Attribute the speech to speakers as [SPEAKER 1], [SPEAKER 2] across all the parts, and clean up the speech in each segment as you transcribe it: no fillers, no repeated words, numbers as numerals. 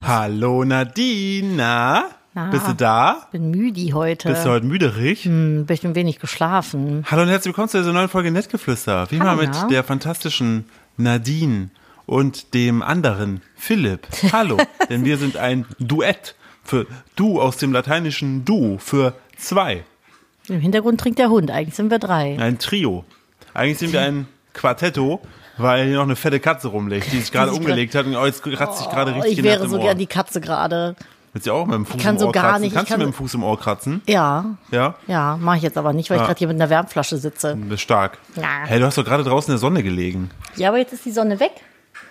[SPEAKER 1] Hallo Nadine, bist du da?
[SPEAKER 2] Bin müde heute.
[SPEAKER 1] Bist du heute müderig?
[SPEAKER 2] Bisschen wenig geschlafen.
[SPEAKER 1] Hallo und herzlich willkommen zu dieser neuen Folge Nettgeflüster. Wie immer mit der fantastischen Nadine und dem anderen Philipp. Hallo, denn wir sind ein Duett für Du aus dem lateinischen Du für zwei.
[SPEAKER 2] Im Hintergrund trinkt der Hund, eigentlich sind wir drei.
[SPEAKER 1] Ein Trio. Eigentlich sind wir ein Quartetto, weil hier noch eine fette Katze rumliegt, die sich gerade umgelegt hat und jetzt kratzt sich gerade richtig
[SPEAKER 2] Ich wäre so gern die Katze gerade.
[SPEAKER 1] Willst du auch mit dem Fuß
[SPEAKER 2] kann
[SPEAKER 1] im
[SPEAKER 2] so
[SPEAKER 1] Ohr
[SPEAKER 2] gar
[SPEAKER 1] kratzen?
[SPEAKER 2] nicht.
[SPEAKER 1] Kannst du mit dem Fuß im Ohr kratzen?
[SPEAKER 2] Ja.
[SPEAKER 1] Ja?
[SPEAKER 2] Ja, mache ich jetzt aber nicht, weil ich gerade hier mit einer Wärmflasche sitze.
[SPEAKER 1] Das ist stark.
[SPEAKER 2] Ja.
[SPEAKER 1] Hey, du hast doch gerade draußen in der Sonne gelegen.
[SPEAKER 2] Ja, aber jetzt ist die Sonne weg.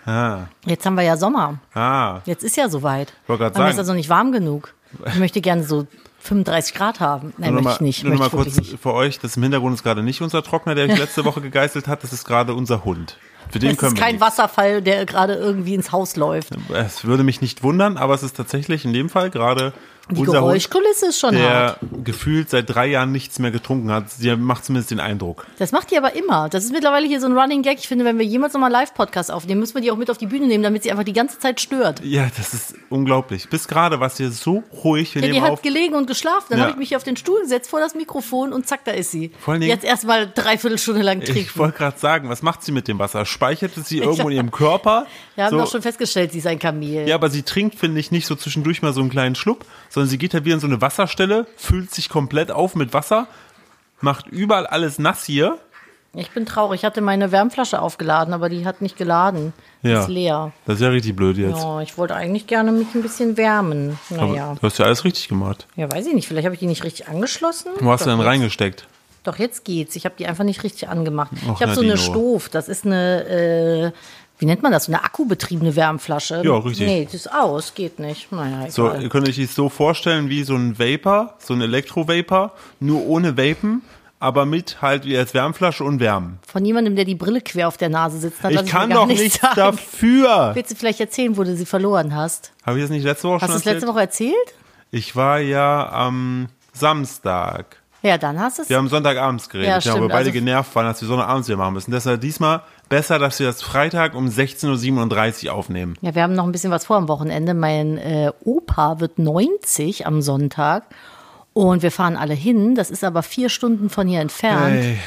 [SPEAKER 2] Jetzt haben wir ja Sommer. Jetzt ist ja soweit.
[SPEAKER 1] Ich wollte gerade
[SPEAKER 2] Und mir ist
[SPEAKER 1] sagen.
[SPEAKER 2] also nicht warm genug. Ich möchte gerne so 35 Grad haben. Nein, möchte ich nicht.
[SPEAKER 1] Nur noch mal
[SPEAKER 2] Möchte ich
[SPEAKER 1] kurz
[SPEAKER 2] wirklich nicht.
[SPEAKER 1] für euch, das im Hintergrund ist gerade nicht unser Trockner, der euch letzte Woche gegeißelt hat, das ist gerade unser Hund. Für den
[SPEAKER 2] Es
[SPEAKER 1] können
[SPEAKER 2] ist
[SPEAKER 1] wir
[SPEAKER 2] kein
[SPEAKER 1] nichts.
[SPEAKER 2] Wasserfall, der gerade irgendwie ins Haus läuft.
[SPEAKER 1] Es würde mich nicht wundern, aber es ist tatsächlich in dem Fall gerade
[SPEAKER 2] Die
[SPEAKER 1] unser Hund,
[SPEAKER 2] Geräuschkulisse ist schon hart.
[SPEAKER 1] der gefühlt seit 3 Jahren nichts mehr getrunken hat. Sie macht zumindest den Eindruck.
[SPEAKER 2] Das macht die aber immer. Das ist mittlerweile hier so ein Running Gag. Ich finde, wenn wir jemals nochmal einen Live-Podcast aufnehmen, müssen wir die auch mit auf die Bühne nehmen, damit sie einfach die ganze Zeit stört.
[SPEAKER 1] Ja, das ist unglaublich. Bis gerade war es hier so ruhig. Wir
[SPEAKER 2] Ja, die
[SPEAKER 1] nehmen
[SPEAKER 2] hat
[SPEAKER 1] auf.
[SPEAKER 2] gelegen und geschlafen. Dann
[SPEAKER 1] Ja.
[SPEAKER 2] habe ich mich auf den Stuhl gesetzt vor das Mikrofon und zack, da ist sie.
[SPEAKER 1] Vor allen Dingen-
[SPEAKER 2] Jetzt erstmal 3/4 Stunde lang trinken.
[SPEAKER 1] Ich wollte gerade sagen, was macht sie mit dem Wasser? Speichert es sie irgendwo in ihrem Körper?
[SPEAKER 2] Wir haben
[SPEAKER 1] So-
[SPEAKER 2] doch schon festgestellt, sie ist ein Kamel.
[SPEAKER 1] Ja, aber sie trinkt, finde ich, nicht so zwischendurch mal so einen kleinen Schluck, sondern sie geht halt wieder in so eine Wasserstelle, füllt sich komplett auf mit Wasser, macht überall alles nass hier.
[SPEAKER 2] Ich bin traurig. Ich hatte meine Wärmflasche aufgeladen, aber die hat nicht geladen. Die
[SPEAKER 1] Ja.
[SPEAKER 2] ist leer.
[SPEAKER 1] Das ist ja richtig blöd jetzt.
[SPEAKER 2] Ja, ich wollte eigentlich gerne mich ein bisschen wärmen.
[SPEAKER 1] Aber
[SPEAKER 2] Naja.
[SPEAKER 1] du hast ja alles richtig gemacht.
[SPEAKER 2] Ja, weiß ich nicht. Vielleicht habe ich die nicht richtig angeschlossen.
[SPEAKER 1] Wo hast du
[SPEAKER 2] Doch,
[SPEAKER 1] denn
[SPEAKER 2] jetzt-
[SPEAKER 1] reingesteckt?
[SPEAKER 2] Doch, jetzt geht's. Ich habe die einfach nicht richtig angemacht.
[SPEAKER 1] Och,
[SPEAKER 2] Ich habe so eine
[SPEAKER 1] Nadino.
[SPEAKER 2] Stoff. Das ist eine, wie nennt man das? So eine akkubetriebene Wärmflasche.
[SPEAKER 1] Ja, richtig.
[SPEAKER 2] Nee, das ist aus. Geht nicht. Naja, egal.
[SPEAKER 1] So, ihr könnt euch das so vorstellen wie so ein Vapor, so ein Elektro-Vapor, nur ohne Vapen, aber mit halt wie als Wärmflasche und Wärmen.
[SPEAKER 2] Von jemandem, der die Brille quer auf der Nase sitzt. Dann lass
[SPEAKER 1] Ich kann
[SPEAKER 2] mir gar
[SPEAKER 1] doch nichts
[SPEAKER 2] sagen.
[SPEAKER 1] dafür.
[SPEAKER 2] Willst du vielleicht erzählen, wo du sie verloren hast?
[SPEAKER 1] Habe ich das nicht letzte Woche
[SPEAKER 2] Hast
[SPEAKER 1] schon
[SPEAKER 2] du es
[SPEAKER 1] erzählt?
[SPEAKER 2] letzte Woche erzählt?
[SPEAKER 1] Ich war ja am Samstag.
[SPEAKER 2] Ja, dann hast du es.
[SPEAKER 1] Wir haben Sonntagabends geredet,
[SPEAKER 2] Ja,
[SPEAKER 1] ja, wo wir
[SPEAKER 2] stimmt,
[SPEAKER 1] beide
[SPEAKER 2] also-
[SPEAKER 1] genervt waren, dass wir Sonntagabends hier machen müssen. Deshalb diesmal besser, dass wir das Freitag um 16:37 Uhr aufnehmen.
[SPEAKER 2] Ja, wir haben noch ein bisschen was vor am Wochenende. Mein Opa wird 90 am Sonntag und wir fahren alle hin. Das ist aber 4 Stunden von hier entfernt.
[SPEAKER 1] Hey.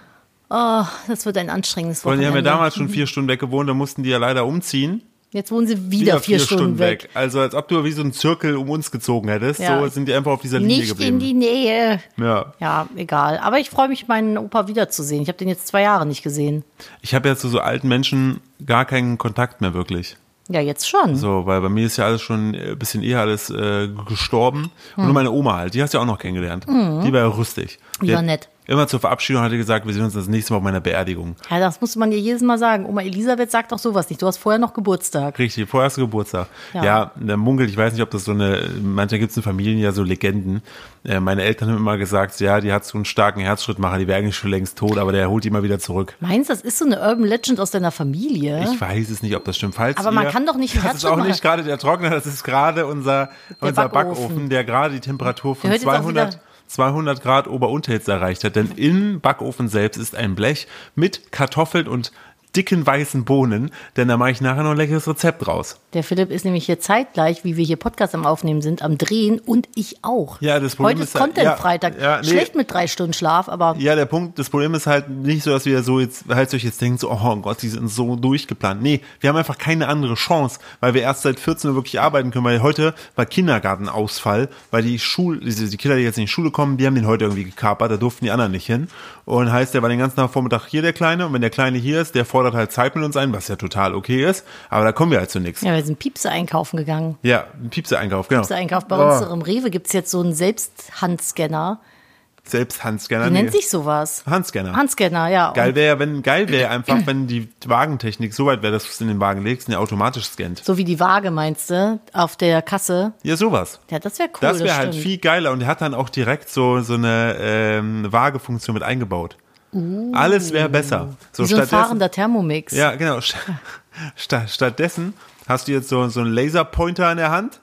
[SPEAKER 2] Oh, das wird ein anstrengendes
[SPEAKER 1] Und die
[SPEAKER 2] Wochenende.
[SPEAKER 1] haben ja damals schon 4 Stunden weg gewohnt, da mussten die ja leider umziehen.
[SPEAKER 2] Jetzt wohnen sie wieder 4 Stunden weg.
[SPEAKER 1] Also als ob du wie so einen Zirkel um uns gezogen hättest.
[SPEAKER 2] Ja.
[SPEAKER 1] So sind die einfach auf dieser Linie
[SPEAKER 2] Nicht
[SPEAKER 1] geblieben.
[SPEAKER 2] in die Nähe.
[SPEAKER 1] Ja.
[SPEAKER 2] Ja, egal. Aber ich freue mich, meinen Opa wiederzusehen. Ich habe den jetzt 2 Jahre nicht gesehen.
[SPEAKER 1] Ich habe ja zu so alten Menschen gar keinen Kontakt mehr wirklich.
[SPEAKER 2] Ja, jetzt schon.
[SPEAKER 1] So, weil bei mir ist ja alles schon ein bisschen eher alles gestorben. Und nur meine Oma halt, die hast du ja auch noch kennengelernt. Die war ja rüstig.
[SPEAKER 2] Die war nett.
[SPEAKER 1] Immer zur Verabschiedung hat die gesagt, wir sehen uns das nächste Mal auf meiner Beerdigung.
[SPEAKER 2] Ja, das musste man dir jedes Mal sagen. Oma Elisabeth sagt doch sowas nicht. Du hast vorher noch Geburtstag.
[SPEAKER 1] Richtig, vorher hast du Geburtstag.
[SPEAKER 2] Ja.
[SPEAKER 1] Ja, der munkelt, ich weiß nicht, ob das so eine, manchmal gibt es in Familien ja so Legenden. Meine Eltern haben immer gesagt, ja, die hat so einen starken Herzschrittmacher, die wäre eigentlich schon längst tot, aber der holt die immer wieder zurück.
[SPEAKER 2] Meinst du, das ist so eine Urban Legend aus deiner Familie?
[SPEAKER 1] Ich weiß es nicht, ob das stimmt. Falls
[SPEAKER 2] Aber man kann doch nicht einen
[SPEAKER 1] Das ist auch
[SPEAKER 2] Herzschrittmacher-
[SPEAKER 1] nicht gerade der Trockner, das ist gerade unser
[SPEAKER 2] Backofen.
[SPEAKER 1] Backofen, der gerade die Temperatur von
[SPEAKER 2] Der hört jetzt auch
[SPEAKER 1] 200 Grad Ober-Unterhitze erreicht hat. Denn im Backofen selbst ist ein Blech mit Kartoffeln und dicken weißen Bohnen, denn da mache ich nachher noch ein leckeres Rezept raus.
[SPEAKER 2] Der Philipp ist nämlich hier zeitgleich, wie wir hier Podcast am Aufnehmen sind, am Drehen und ich auch.
[SPEAKER 1] Ja, das Problem
[SPEAKER 2] Heute ist
[SPEAKER 1] ist halt-
[SPEAKER 2] Content-Freitag.
[SPEAKER 1] ja, nee.
[SPEAKER 2] Schlecht mit 3 Stunden Schlaf, aber
[SPEAKER 1] Ja, das Problem ist halt nicht so, dass wir so jetzt, halt euch jetzt denken, so, oh Gott, die sind so durchgeplant. Nee, wir haben einfach keine andere Chance, weil wir erst seit 14 Uhr wirklich arbeiten können, weil heute war Kindergartenausfall, weil die Kinder, die jetzt in die Schule kommen, die haben den heute irgendwie gekapert, da durften die anderen nicht hin. Und heißt, der war den ganzen Tag Vormittag hier, der Kleine, und wenn der Kleine hier ist, der fordert halt Zeit mit uns ein, was ja total okay ist, aber da kommen wir halt zu nichts.
[SPEAKER 2] ja, wir sind Piepse einkaufen gegangen.
[SPEAKER 1] Ja, ein Piepse-Einkauf, genau.
[SPEAKER 2] Piepse-Einkauf. Bei
[SPEAKER 1] Oh,
[SPEAKER 2] unserem Rewe gibt es jetzt so einen Selbsthandscanner.
[SPEAKER 1] Selbst Handscanner.
[SPEAKER 2] Wie nennt sich sowas?
[SPEAKER 1] Handscanner.
[SPEAKER 2] Handscanner, ja.
[SPEAKER 1] Geil wäre einfach, wenn die Wagentechnik so weit wäre, dass du es in den Wagen legst und der automatisch scannt.
[SPEAKER 2] So wie die Waage, meinst du, auf der Kasse.
[SPEAKER 1] Ja, sowas.
[SPEAKER 2] Ja, das wäre cool.
[SPEAKER 1] Das wäre halt
[SPEAKER 2] stimmt.
[SPEAKER 1] viel geiler und der hat dann auch direkt so eine Waagefunktion mit eingebaut. Alles wäre besser. So
[SPEAKER 2] Wie so ein fahrender Thermomix.
[SPEAKER 1] Ja, genau. Stattdessen hast du jetzt so einen Laserpointer in der Hand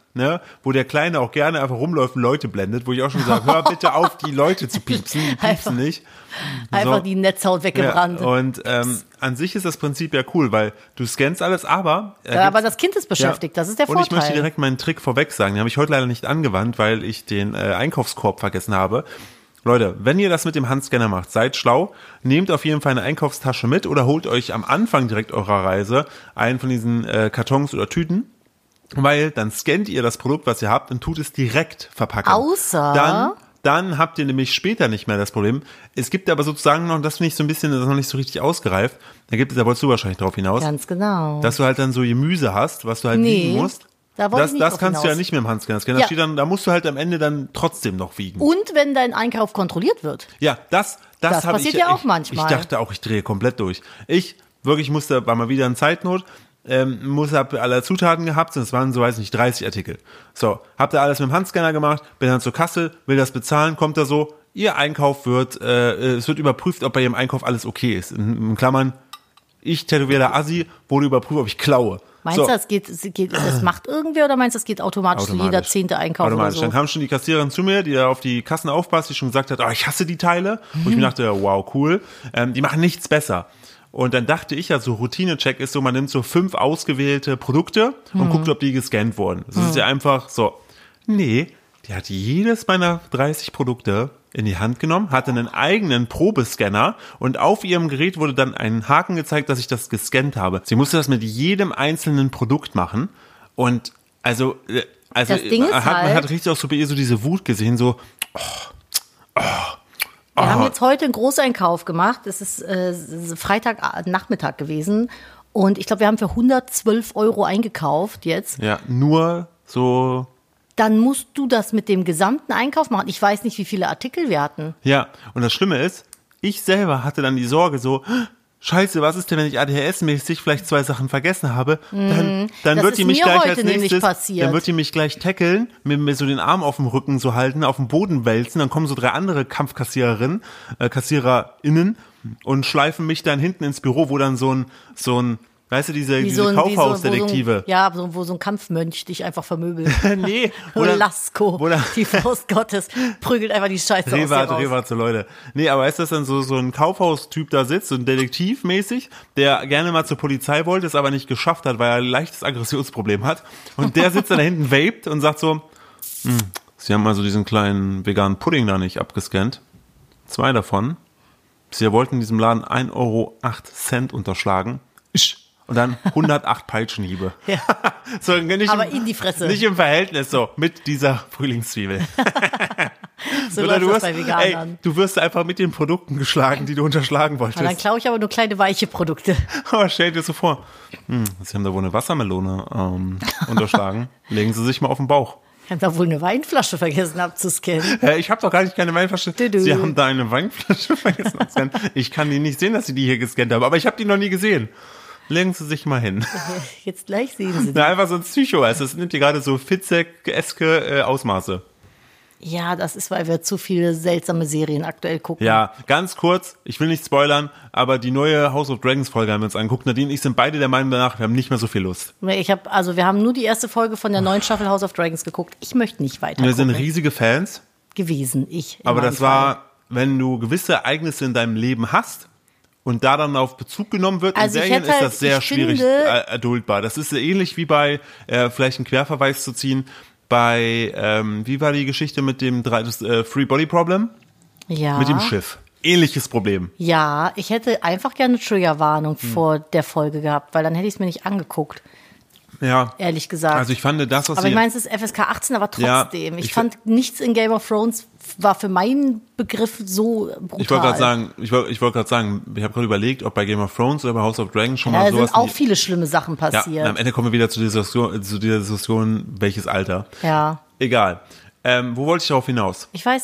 [SPEAKER 1] ne, wo der Kleine auch gerne einfach rumläuft und Leute blendet, wo ich auch schon sage, hör bitte auf, die Leute zu piepsen, die piepsen nicht.
[SPEAKER 2] Einfach die Netzhaut weggebrannt.
[SPEAKER 1] Ja, und an sich ist das Prinzip ja cool, weil du scannst alles, aber
[SPEAKER 2] aber das Kind ist beschäftigt, das ist der Vorteil.
[SPEAKER 1] Und ich möchte direkt meinen Trick vorweg sagen, den habe ich heute leider nicht angewandt, weil ich den Einkaufskorb vergessen habe. Leute, wenn ihr das mit dem Handscanner macht, seid schlau, nehmt auf jeden Fall eine Einkaufstasche mit oder holt euch am Anfang direkt eurer Reise einen von diesen Kartons oder Tüten, weil dann scannt ihr das Produkt, was ihr habt und tut es direkt verpacken.
[SPEAKER 2] Außer...
[SPEAKER 1] Dann habt ihr nämlich später nicht mehr das Problem. Es gibt aber sozusagen noch, das finde ich so ein bisschen, das ist noch nicht so richtig ausgereift, da wolltest du wahrscheinlich drauf hinaus.
[SPEAKER 2] Ganz genau.
[SPEAKER 1] Dass du halt dann so Gemüse hast, was du halt wiegen musst. Das kannst du ja nicht mit dem Handscanner scannen. Da musst du halt am Ende dann trotzdem noch wiegen.
[SPEAKER 2] Und wenn dein Einkauf kontrolliert wird.
[SPEAKER 1] Ja, das
[SPEAKER 2] passiert ja auch manchmal.
[SPEAKER 1] Ich dachte auch, ich drehe komplett durch. War mal wieder in Zeitnot, hab alle Zutaten gehabt, und es waren so, weiß nicht, 30 Artikel. So, hab da alles mit dem Handscanner gemacht, bin dann zur Kasse, will das bezahlen, kommt da so, Ihr Einkauf es wird überprüft, ob bei Ihrem Einkauf alles okay ist. In Klammern, ich tätowierter Assi, wurde überprüft, ob ich klaue.
[SPEAKER 2] Meinst du, das macht irgendwer oder meinst du, das geht automatisch jeder 10. Einkauf
[SPEAKER 1] automatisch.
[SPEAKER 2] Oder so?
[SPEAKER 1] Dann kam schon die Kassiererin zu mir, die da auf die Kassen aufpasst, die schon gesagt hat, ich hasse die Teile. Wo ich mir dachte, wow, cool. Die machen nichts besser. Und dann dachte ich ja, so Routine-Check ist so, man nimmt so 5 ausgewählte Produkte und guckt, ob die gescannt wurden. Das ist ja einfach so. Nee, die hat jedes meiner 30 Produkte in die Hand genommen, hatte einen eigenen Probescanner und auf ihrem Gerät wurde dann ein Haken gezeigt, dass ich das gescannt habe. Sie musste das mit jedem einzelnen Produkt machen und also
[SPEAKER 2] das Ding ist
[SPEAKER 1] man hat richtig auch so bei ihr so diese Wut gesehen, so
[SPEAKER 2] Wir haben jetzt heute einen Großeinkauf gemacht, es ist Freitagnachmittag gewesen und ich glaube, wir haben für 112 € eingekauft jetzt.
[SPEAKER 1] Ja, nur so...
[SPEAKER 2] Dann musst du das mit dem gesamten Einkauf machen. Ich weiß nicht, wie viele Artikel wir hatten.
[SPEAKER 1] Ja, und das Schlimme ist, ich selber hatte dann die Sorge so, Scheiße, was ist denn, wenn ich ADHS-mäßig vielleicht 2 Sachen vergessen habe? Dann wird die mich gleich als nächstes, dann wird die mich gleich tackeln, mir so den Arm auf dem Rücken so halten, auf dem Boden wälzen, dann kommen so 3 andere Kampfkassiererinnen, KassiererInnen und schleifen mich dann hinten ins Büro, wo dann so ein weißt du, diese Kaufhausdetektive.
[SPEAKER 2] Wo so ein Kampfmönch dich einfach vermöbelt.
[SPEAKER 1] Nee.
[SPEAKER 2] Lasko, die Faust Gottes, prügelt einfach die Scheiße aus dir raus.
[SPEAKER 1] Rewart, so Leute. Nee, aber ist das dann so ein Kaufhaustyp da sitzt, so ein Detektiv mäßig, der gerne mal zur Polizei wollte, es aber nicht geschafft hat, weil er ein leichtes Aggressionsproblem hat. Und der sitzt dann da hinten, vaped und sagt so, Sie haben also diesen kleinen veganen Pudding da nicht abgescannt. 2 davon. Sie wollten in diesem Laden 1,08 € unterschlagen. Und dann 108 Peitschenhiebe.
[SPEAKER 2] Ja.
[SPEAKER 1] So,
[SPEAKER 2] aber in die Fresse.
[SPEAKER 1] Nicht im Verhältnis so mit dieser Frühlingszwiebel.
[SPEAKER 2] So läuft das bei Veganern.
[SPEAKER 1] Du wirst einfach mit den Produkten geschlagen, die du unterschlagen wolltest.
[SPEAKER 2] Und dann klaue ich aber nur kleine weiche Produkte.
[SPEAKER 1] Aber stell dir so vor, Sie haben da wohl eine Wassermelone unterschlagen. Legen Sie sich mal auf den Bauch.
[SPEAKER 2] Ich habe da wohl eine Weinflasche vergessen abzuscannen.
[SPEAKER 1] Ich habe doch gar nicht keine Weinflasche. Sie haben da eine Weinflasche vergessen abzuscannen. Ich kann die nicht sehen, dass Sie die hier gescannt haben, aber ich habe die noch nie gesehen. Legen Sie sich mal hin.
[SPEAKER 2] Jetzt gleich sehen Sie die.
[SPEAKER 1] Na, einfach so ein Psycho. Das nimmt hier gerade so Fitzek-eske Ausmaße.
[SPEAKER 2] Ja, das ist, weil wir zu viele seltsame Serien aktuell gucken.
[SPEAKER 1] Ja, ganz kurz, ich will nicht spoilern, aber die neue House of Dragons Folge haben wir uns angeguckt. Nadine und ich sind beide der Meinung danach, wir haben nicht mehr so viel Lust.
[SPEAKER 2] Wir haben nur die erste Folge von der neuen Staffel House of Dragons geguckt. Ich möchte nicht weiter
[SPEAKER 1] Wir sind riesige Fans.
[SPEAKER 2] Gewesen,
[SPEAKER 1] Aber das war, wenn du gewisse Ereignisse in deinem Leben hast, und da dann auf Bezug genommen wird, in Serien ist das sehr schwierig erduldbar. Das ist ähnlich wie bei, vielleicht einen Querverweis zu ziehen, bei, wie war die Geschichte mit dem Free Body Problem?
[SPEAKER 2] Ja.
[SPEAKER 1] Mit dem Schiff. Ähnliches Problem.
[SPEAKER 2] Ja, ich hätte einfach gerne eine Triggerwarnung vor der Folge gehabt, weil dann hätte ich es mir nicht angeguckt.
[SPEAKER 1] Ja.
[SPEAKER 2] Ehrlich gesagt.
[SPEAKER 1] Also ich fand das, was
[SPEAKER 2] aber ich meine, es ist FSK 18, aber trotzdem. Ja, ich fand nichts in Game of Thrones war für meinen Begriff so brutal.
[SPEAKER 1] Ich wollte gerade sagen, ich habe gerade überlegt, ob bei Game of Thrones oder bei House of Dragons schon mal sowas.
[SPEAKER 2] Da sind auch viele schlimme Sachen passiert.
[SPEAKER 1] Ja, am Ende kommen wir wieder zu dieser Diskussion, welches Alter.
[SPEAKER 2] Ja.
[SPEAKER 1] Egal. Wo wollte ich darauf hinaus?
[SPEAKER 2] Ich weiß nicht.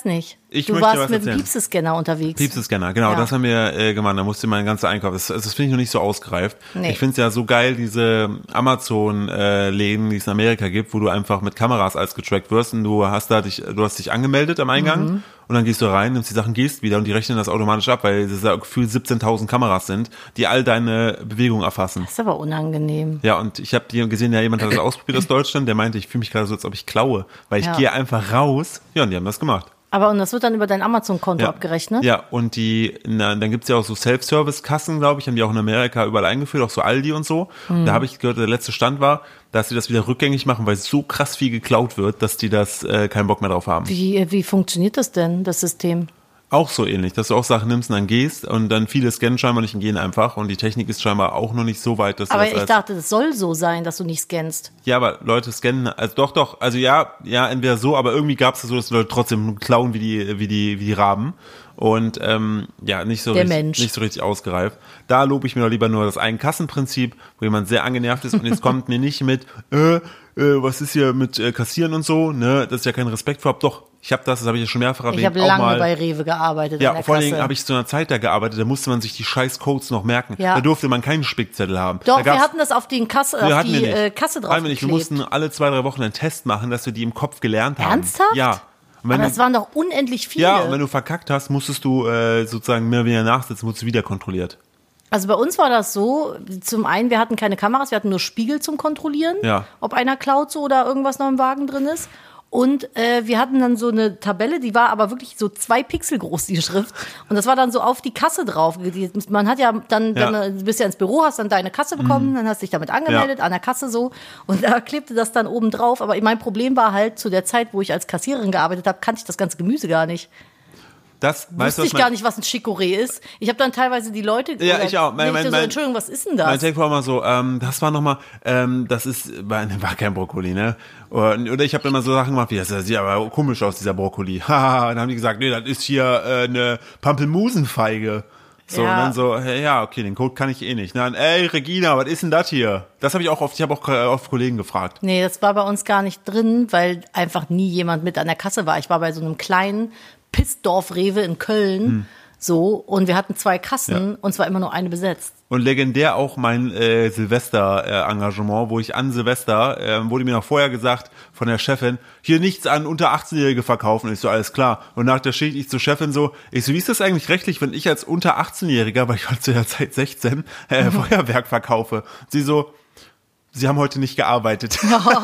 [SPEAKER 2] Du warst mit dem Piepsescanner unterwegs.
[SPEAKER 1] Piepsescanner, genau, das haben wir gemacht. Da musste mein ganzer Einkauf. Das finde ich noch nicht so ausgereift. Nee. Ich finde es ja so geil, diese Amazon-Läden, die es in Amerika gibt, wo du einfach mit Kameras alles getrackt wirst und du hast dich angemeldet am Eingang und dann gehst du rein, nimmst die Sachen, gehst wieder und die rechnen das automatisch ab, weil es ja gefühlt 17.000 Kameras sind, die all deine Bewegungen erfassen.
[SPEAKER 2] Das ist aber unangenehm.
[SPEAKER 1] Ja, und ich habe gesehen, jemand hat das ausprobiert aus Deutschland, der meinte, ich fühle mich gerade so, als ob ich klaue, weil ich gehe einfach raus. Ja, und die haben das gemacht.
[SPEAKER 2] Aber und das wird dann über dein Amazon-Konto abgerechnet?
[SPEAKER 1] Ja, und dann gibt's ja auch so Self-Service-Kassen, glaube ich, haben die auch in Amerika überall eingeführt, auch so Aldi und so. Da habe ich gehört, der letzte Stand war, dass sie das wieder rückgängig machen, weil so krass viel geklaut wird, dass die das keinen Bock mehr drauf haben.
[SPEAKER 2] Wie funktioniert das denn, das System?
[SPEAKER 1] Auch so ähnlich, dass du auch Sachen nimmst und dann gehst und dann viele scannen scheinbar nicht und gehen einfach und die Technik ist scheinbar auch noch nicht so weit, dass
[SPEAKER 2] aber ich dachte, das soll so sein, dass du nicht scannst.
[SPEAKER 1] Ja, aber Leute scannen, also doch, also ja, entweder so, aber irgendwie gab es das so, dass Leute trotzdem klauen wie die Raben und nicht so richtig ausgereift. Da lobe ich mir doch lieber nur das Ein-Kassen-Prinzip, wo jemand sehr angenervt ist und jetzt kommt mir nicht mit, was ist hier mit Kassieren und so, ne, das ist ja kein Respekt vor, doch. Ich habe das habe ich ja schon mehrfach erwähnt.
[SPEAKER 2] Ich habe lange bei Rewe gearbeitet.
[SPEAKER 1] Ja, vor allen Dingen habe ich zu einer Zeit da gearbeitet, da musste man sich die scheiß Codes noch merken. Ja. Da durfte man keinen Spickzettel haben.
[SPEAKER 2] Doch, wir hatten das auf die Kasse drauf
[SPEAKER 1] geklebt. Wir mussten alle 2-3 Wochen einen Test machen, dass wir die im Kopf gelernt haben.
[SPEAKER 2] Ernsthaft?
[SPEAKER 1] Ja.
[SPEAKER 2] Aber das waren doch unendlich viele.
[SPEAKER 1] Ja, und wenn du verkackt hast, musstest du sozusagen mehr oder weniger nachsitzen, wurdest du wieder kontrolliert.
[SPEAKER 2] Also bei uns war das so, zum einen, wir hatten keine Kameras, wir hatten nur Spiegel zum Kontrollieren, ob einer klaut so oder irgendwas noch im Wagen drin ist. Und wir hatten dann so eine Tabelle, die war aber wirklich so 2 Pixel groß, die Schrift. Und das war dann so auf die Kasse drauf. Man hat ja dann du bist ja ins Büro, hast dann deine Kasse bekommen, dann hast dich damit angemeldet, an der Kasse so. Und da klebte das dann oben drauf. Aber mein Problem war halt, zu der Zeit, wo ich als Kassiererin gearbeitet habe, kannte ich das ganze Gemüse gar nicht. Wusste ich gar nicht, was ein Chicorée ist. Ich habe dann teilweise die Leute
[SPEAKER 1] ich auch.
[SPEAKER 2] Entschuldigung, was ist denn das?
[SPEAKER 1] Mein Take war mal so, das war nochmal, war kein Brokkoli, ne? Oder ich habe dann mal so Sachen gemacht, wie das sieht aber komisch aus, dieser Brokkoli. Haha, dann haben die gesagt, nee, das ist hier eine Pampelmusenfeige. So, und dann so, okay, den Code kann ich eh nicht. Dann, ey, Regina, was ist denn das hier? Das habe ich auch oft, ich habe auch oft Kollegen gefragt.
[SPEAKER 2] Nee, das war bei uns gar nicht drin, weil einfach nie jemand mit an der Kasse war. Ich war bei so einem kleinen Pissdorf-Rewe in Köln, so, und wir hatten 2 Kassen und zwar immer nur eine besetzt.
[SPEAKER 1] Und legendär auch mein Silvester-Engagement, wo ich an Silvester, wurde mir noch vorher gesagt von der Chefin, hier nichts an unter 18-Jährige verkaufen. Ich so, alles klar. Und nach der Schicht ich zur Chefin so, wie ist das eigentlich rechtlich, wenn ich als unter 18-Jähriger, weil ich halt zu der Zeit 16, Feuerwerk verkaufe? Sie so, Sie haben heute nicht gearbeitet.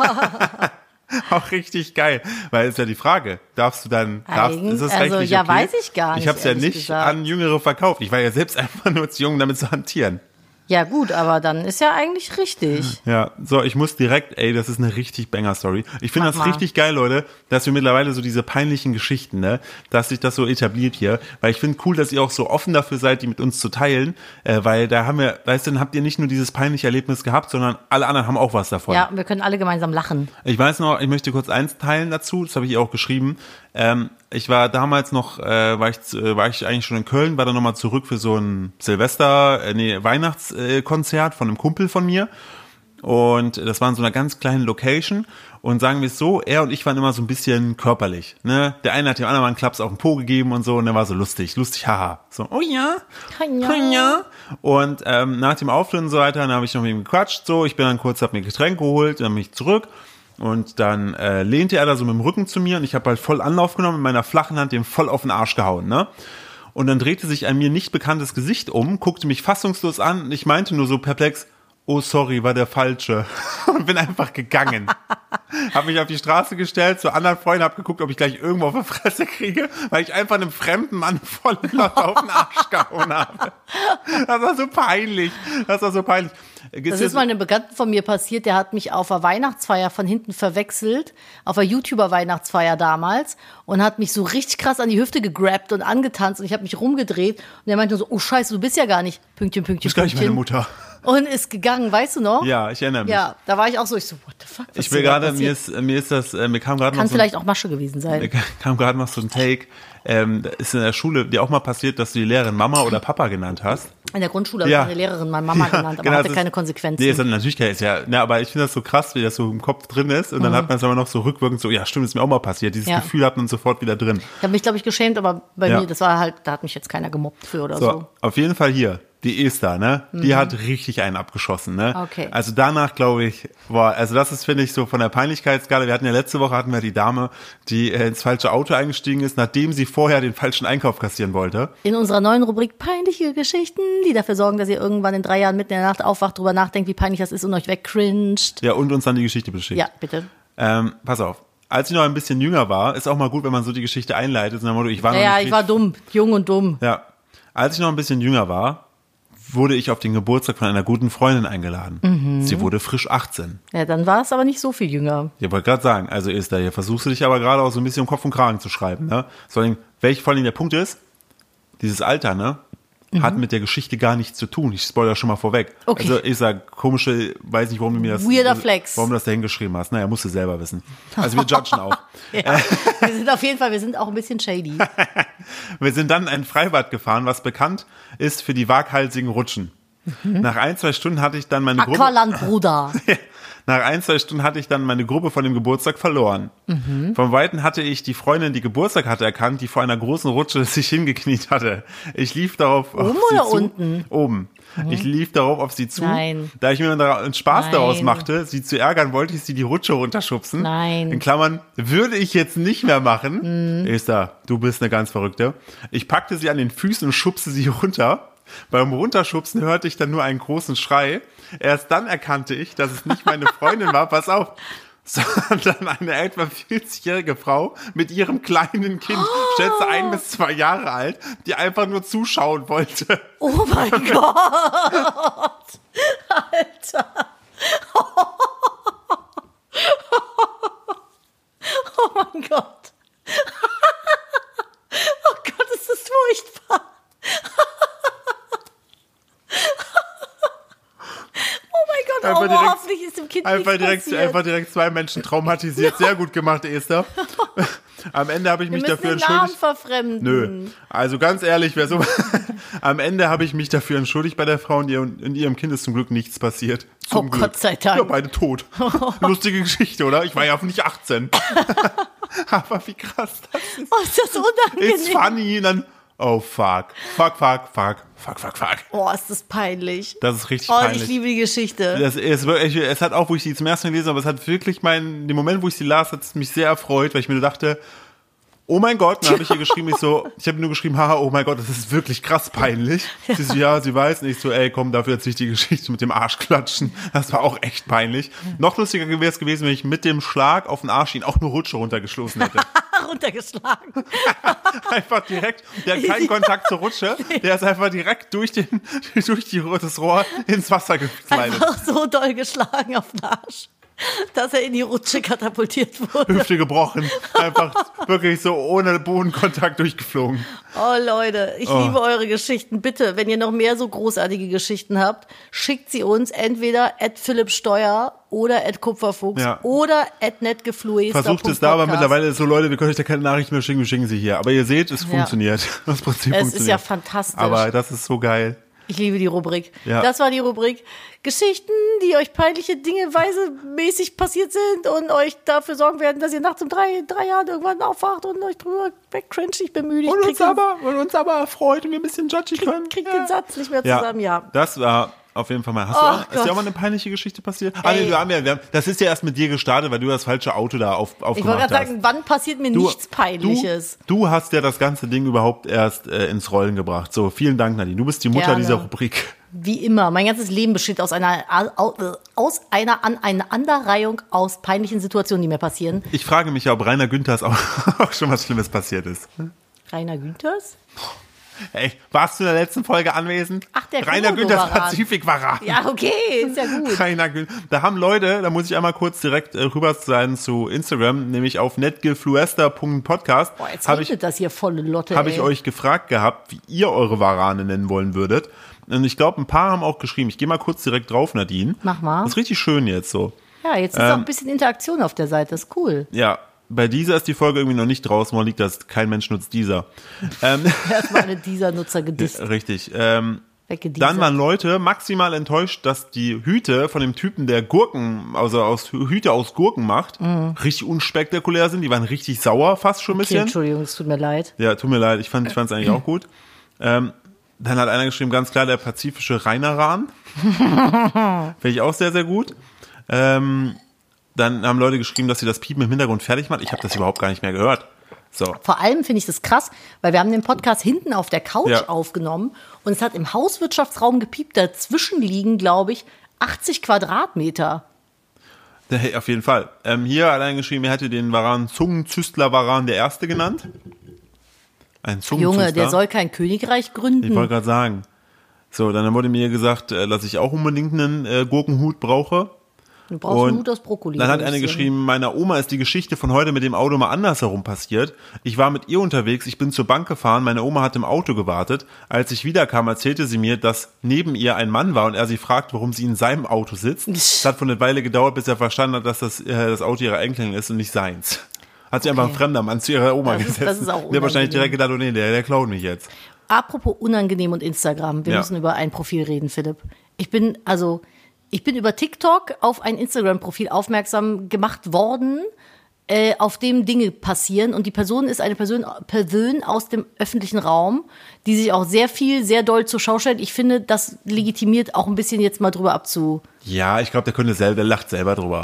[SPEAKER 1] Auch richtig geil, weil ist ja die Frage, ist das rechtlich okay?
[SPEAKER 2] Weiß ich gar nicht.
[SPEAKER 1] Ich habe es ja nicht an Jüngere verkauft. Ich war ja selbst einfach nur zu jung, damit zu hantieren.
[SPEAKER 2] Ja gut, aber dann ist ja eigentlich richtig.
[SPEAKER 1] Ja, so, ich muss direkt, das ist eine richtig Banger-Story. Ich finde das richtig geil, Leute, dass wir mittlerweile so diese peinlichen Geschichten, ne, dass sich das so etabliert hier, weil ich finde cool, dass ihr auch so offen dafür seid, die mit uns zu teilen, weil da haben wir, weißt du, dann habt ihr nicht nur dieses peinliche Erlebnis gehabt, sondern alle anderen haben auch was davon.
[SPEAKER 2] Ja, wir können alle gemeinsam lachen.
[SPEAKER 1] Ich weiß noch, ich möchte kurz eins teilen dazu, das habe ich ihr auch geschrieben. Ich war damals noch, war ich eigentlich schon in Köln, war dann nochmal zurück für so ein Weihnachtskonzert von einem Kumpel von mir. Und das war in so einer ganz kleinen Location. Und sagen wir es so, er und ich waren immer so ein bisschen körperlich. Ne? Der eine hat dem anderen mal einen Klaps auf den Po gegeben und so. Und der war so lustig, haha. So, oh ja, ja. Und nach dem Auftritt und so weiter, dann habe ich noch mit ihm gequatscht. So, ich bin dann kurz, hab mir ein Getränk geholt, dann bin ich zurück. Und dann lehnte er da so mit dem Rücken zu mir und ich habe halt voll Anlauf genommen, mit meiner flachen Hand dem voll auf den Arsch gehauen, ne? Und dann drehte sich ein mir nicht bekanntes Gesicht um, guckte mich fassungslos an und ich meinte nur so perplex, oh sorry, war der Falsche. Und bin einfach gegangen. Hab mich auf die Straße gestellt, zu anderen Freunden, hab geguckt, ob ich gleich irgendwo auf die Fresse kriege, weil ich einfach einem fremden Mann voll laut auf den Arsch gehauen habe. Das war so peinlich. Das
[SPEAKER 2] ist mal einem Bekannten von mir passiert, der hat mich auf einer Weihnachtsfeier von hinten verwechselt, auf einer YouTuber-Weihnachtsfeier damals, und hat mich so richtig krass an die Hüfte gegrabt und angetanzt und ich habe mich rumgedreht und er meinte so, oh Scheiße, du bist ja gar nicht, Pünktchen, Pünktchen,
[SPEAKER 1] Pünktchen. Du bist gar nicht meine Mutter.
[SPEAKER 2] und ist gegangen, weißt du noch?
[SPEAKER 1] Ja, ich erinnere mich.
[SPEAKER 2] Ja, da war ich auch so, what the fuck?
[SPEAKER 1] Ich will gerade, mir kam gerade noch
[SPEAKER 2] Kann vielleicht auch Masche gewesen sein.
[SPEAKER 1] Mir kam gerade noch so ein Take, ist in der Schule dir auch mal passiert, dass du die Lehrerin Mama oder Papa genannt hast?
[SPEAKER 2] In der Grundschule habe ich meine Lehrerin mal Mama genannt, aber hatte keine Konsequenzen.
[SPEAKER 1] Nee, ist natürlich aber ich finde das so krass, wie das so im Kopf drin ist und dann hat man es aber noch so rückwirkend so, ja stimmt, ist mir auch mal passiert. Dieses Gefühl hat man sofort wieder drin.
[SPEAKER 2] Ich habe mich, glaube ich, geschämt, aber bei mir, das war halt, da hat mich jetzt keiner gemobbt für oder so.
[SPEAKER 1] Auf jeden Fall hier. Die Esther, ne? Die hat richtig einen abgeschossen, ne?
[SPEAKER 2] Okay.
[SPEAKER 1] Also danach, glaube ich, also das ist, finde ich, so von der Peinlichkeitsskala. Letzte Woche die Dame, die ins falsche Auto eingestiegen ist, nachdem sie vorher den falschen Einkauf kassieren wollte.
[SPEAKER 2] In unserer neuen Rubrik peinliche Geschichten, die dafür sorgen, dass ihr irgendwann in 3 Jahren mitten in der Nacht aufwacht, drüber nachdenkt, wie peinlich das ist und euch wegcringed.
[SPEAKER 1] Ja, und uns dann die Geschichte beschickt.
[SPEAKER 2] Ja, bitte.
[SPEAKER 1] Pass auf. Als ich noch ein bisschen jünger war, ist auch mal gut, wenn man so die Geschichte einleitet. Ich
[SPEAKER 2] war dumm, jung und dumm.
[SPEAKER 1] Ja. Als ich noch ein bisschen jünger war, wurde ich auf den Geburtstag von einer guten Freundin eingeladen. Mhm. Sie wurde frisch 18.
[SPEAKER 2] Ja, dann war es aber nicht so viel jünger.
[SPEAKER 1] Ich wollte gerade sagen, also Esther, hier versuchst du dich aber gerade auch so ein bisschen um Kopf und Kragen zu schreiben. Ne? Vor allem der Punkt ist, dieses Alter, ne, hat mit der Geschichte gar nichts zu tun. Ich spoilere schon mal vorweg.
[SPEAKER 2] Okay.
[SPEAKER 1] Also ich sag komische, weiß nicht, warum du mir das...
[SPEAKER 2] Weirder Flex.
[SPEAKER 1] Warum du das da hingeschrieben hast. Naja, musst du selber wissen. Also wir judgen auch.
[SPEAKER 2] Ja, wir sind auch ein bisschen shady.
[SPEAKER 1] Wir sind dann in ein Freibad gefahren, was bekannt ist für die waghalsigen Rutschen. Mhm. Nach 1-2 Stunden hatte ich dann meine
[SPEAKER 2] Aqualand, Bruder.
[SPEAKER 1] Nach 1-2 Stunden hatte ich dann meine Gruppe von dem Geburtstag verloren. Mhm. Vom Weiten hatte ich die Freundin, die Geburtstag hatte, erkannt, die vor einer großen Rutsche sich hingekniet hatte. Ich lief darauf
[SPEAKER 2] auf sie zu. Unten?
[SPEAKER 1] Oben. Mhm. Ich lief darauf auf sie zu.
[SPEAKER 2] Nein.
[SPEAKER 1] Da ich mir einen Spaß daraus machte, sie zu ärgern, wollte ich sie die Rutsche runterschubsen.
[SPEAKER 2] Nein.
[SPEAKER 1] In Klammern, würde ich jetzt nicht mehr machen. Esther, du bist eine ganz Verrückte. Ich packte sie an den Füßen und schubste sie runter. Beim Runterschubsen hörte ich dann nur einen großen Schrei. Erst dann erkannte ich, dass es nicht meine Freundin war, pass auf, sondern eine etwa 40-jährige Frau mit ihrem kleinen Kind, schätze 1 bis 2 Jahre alt, die einfach nur zuschauen wollte.
[SPEAKER 2] Oh mein Gott! Alter! Oh mein Gott! Oh Gott, ist das furchtbar! Hoffentlich ist dem Kind
[SPEAKER 1] einfach direkt 2 Menschen traumatisiert. Sehr gut gemacht, Esther. Am Ende habe ich mich dafür entschuldigt.
[SPEAKER 2] Namen verfremden.
[SPEAKER 1] Nö. Also ganz ehrlich, am Ende habe ich mich dafür entschuldigt bei der Frau und in ihrem Kind ist zum Glück nichts passiert. Zum Glück.
[SPEAKER 2] Gott sei Dank.
[SPEAKER 1] Ja, beide tot. Lustige Geschichte, oder? Ich war ja nicht 18. Aber wie krass das ist.
[SPEAKER 2] Oh, ist das unangenehm.
[SPEAKER 1] Ist funny. Und dann, oh fuck. Fuck.
[SPEAKER 2] Oh, ist das peinlich.
[SPEAKER 1] Das ist richtig peinlich.
[SPEAKER 2] Ich liebe die Geschichte.
[SPEAKER 1] Es hat auch, wo ich sie zum ersten Mal gelesen habe, es hat wirklich den Moment, wo ich sie las, hat es mich sehr erfreut, weil ich mir dachte, oh mein Gott, dann habe ich ihr geschrieben, ich habe nur geschrieben, haha, oh mein Gott, das ist wirklich krass peinlich. Sie so, ja, sie weiß nicht, so, ey, komm, dafür erzähl ich die Geschichte mit dem Arschklatschen. Das war auch echt peinlich. Noch lustiger wäre es gewesen, wenn ich mit dem Schlag auf den Arsch ihn auch nur Rutsche runtergeschlossen hätte.
[SPEAKER 2] Runtergeschlagen.
[SPEAKER 1] Einfach direkt, der hat keinen Kontakt zur Rutsche, der ist einfach direkt durch das Rohr ins Wasser geslidet.
[SPEAKER 2] Einfach so doll geschlagen auf den Arsch, dass er in die Rutsche katapultiert wurde.
[SPEAKER 1] Hüfte gebrochen, einfach wirklich so ohne Bodenkontakt durchgeflogen.
[SPEAKER 2] Oh Leute, ich liebe eure Geschichten. Bitte, wenn ihr noch mehr so großartige Geschichten habt, schickt sie uns entweder @philippsteuer oder @kupferfuchs oder @netgefluester.
[SPEAKER 1] Versucht es da, aber mittlerweile so, Leute, wir können euch da keine Nachrichten mehr schicken, wir schicken sie hier. Aber ihr seht, es funktioniert. Das Prinzip funktioniert.
[SPEAKER 2] Es ist ja fantastisch.
[SPEAKER 1] Aber das ist so geil.
[SPEAKER 2] Ich liebe die Rubrik.
[SPEAKER 1] Ja.
[SPEAKER 2] Das war die Rubrik Geschichten, die euch peinliche Dinge mäßig passiert sind und euch dafür sorgen werden, dass ihr nachts um 3 Jahren irgendwann aufwacht und euch drüber wegcringt. Ich bin müde.
[SPEAKER 1] Und uns aber erfreut und wir ein bisschen judgy können.
[SPEAKER 2] Kriegt den Satz nicht mehr zusammen, ja.
[SPEAKER 1] Das war auf jeden Fall mal. Ist dir auch mal eine peinliche Geschichte passiert? Das ist ja erst mit dir gestartet, weil du das falsche Auto da aufgemacht hast.
[SPEAKER 2] Ich wollte gerade sagen, wann passiert mir nichts Peinliches?
[SPEAKER 1] Du hast ja das ganze Ding überhaupt erst ins Rollen gebracht. So, vielen Dank, Nadine. Du bist die Mutter dieser Rubrik.
[SPEAKER 2] Wie immer. Mein ganzes Leben besteht aus einer Aneinanderreihung aus peinlichen Situationen, die mir passieren.
[SPEAKER 1] Ich frage mich ja, ob Rainer Günthers auch schon was Schlimmes passiert ist.
[SPEAKER 2] Rainer Günthers?
[SPEAKER 1] Ey, warst du in der letzten Folge anwesend?
[SPEAKER 2] Ach, der
[SPEAKER 1] Rainer Günthers Pazifik-Varan.
[SPEAKER 2] Ja, okay, ist ja gut.
[SPEAKER 1] Rainer Günthers. Da haben Leute, da muss ich einmal kurz direkt rüber sein zu Instagram, nämlich auf netgefluester.podcast.
[SPEAKER 2] Boah, jetzt regnet das hier volle Lotte,
[SPEAKER 1] Habe ich euch gefragt gehabt, wie ihr eure Varane nennen wollen würdet. Und ich glaube, ein paar haben auch geschrieben. Ich gehe mal kurz direkt drauf, Nadine.
[SPEAKER 2] Mach mal.
[SPEAKER 1] Das ist richtig schön jetzt so.
[SPEAKER 2] Ja, jetzt ist auch ein bisschen Interaktion auf der Seite. Das ist cool.
[SPEAKER 1] Ja, bei dieser ist die Folge irgendwie noch nicht draußen. Woran liegt das? Kein Mensch nutzt dieser.
[SPEAKER 2] Erstmal eine dieser-Nutzer gedisst.
[SPEAKER 1] Richtig. Dann waren Leute maximal enttäuscht, dass die Hüte von dem Typen, der Gurken, also Hüte aus Gurken macht, richtig unspektakulär sind. Die waren richtig sauer, fast schon ein bisschen.
[SPEAKER 2] Entschuldigung, es tut mir leid.
[SPEAKER 1] Ja, tut mir leid. Ich fand es eigentlich auch gut. Dann hat einer geschrieben, ganz klar, der pazifische Rheineran. Finde ich auch sehr, sehr gut. Dann haben Leute geschrieben, dass sie das Piepen im Hintergrund fertig machen. Ich habe das überhaupt gar nicht mehr gehört. So.
[SPEAKER 2] Vor allem finde ich das krass, weil wir haben den Podcast hinten auf der Couch aufgenommen und es hat im Hauswirtschaftsraum gepiept. Dazwischen liegen, glaube ich, 80 Quadratmeter.
[SPEAKER 1] Auf jeden Fall. Hier hat einer geschrieben, er hätte den Varan Zungenzüstler-Varan der Erste genannt. Ein Zungenzüstler.
[SPEAKER 2] Junge, der soll kein Königreich gründen.
[SPEAKER 1] Ich wollte gerade sagen. So, dann wurde mir gesagt, dass ich auch unbedingt einen Gurkenhut brauche.
[SPEAKER 2] Du brauchst einen Hut aus Brokkoli.
[SPEAKER 1] Dann hat eine geschrieben, meiner Oma ist die Geschichte von heute mit dem Auto mal andersherum passiert. Ich war mit ihr unterwegs, ich bin zur Bank gefahren, meine Oma hat im Auto gewartet. Als ich wiederkam, erzählte sie mir, dass neben ihr ein Mann war und er sie fragt, warum sie in seinem Auto sitzt. Es hat von einer Weile gedauert, bis er verstanden hat, dass das Auto ihrer Enkelin ist und nicht seins. Hat sich einfach ein fremder Mann zu ihrer Oma gesetzt.
[SPEAKER 2] Das ist auch unangenehm.
[SPEAKER 1] Der wahrscheinlich direkt gedacht, oh nee, der klaut mich jetzt.
[SPEAKER 2] Apropos unangenehm und Instagram, wir müssen über ein Profil reden, Philipp. Ich bin über TikTok auf ein Instagram-Profil aufmerksam gemacht worden, auf dem Dinge passieren. Und die Person ist eine Person aus dem öffentlichen Raum, die sich auch sehr doll zur Schau stellt. Ich finde, das legitimiert auch ein bisschen jetzt mal drüber abzu.
[SPEAKER 1] Ja, ich glaube, der lacht selber drüber.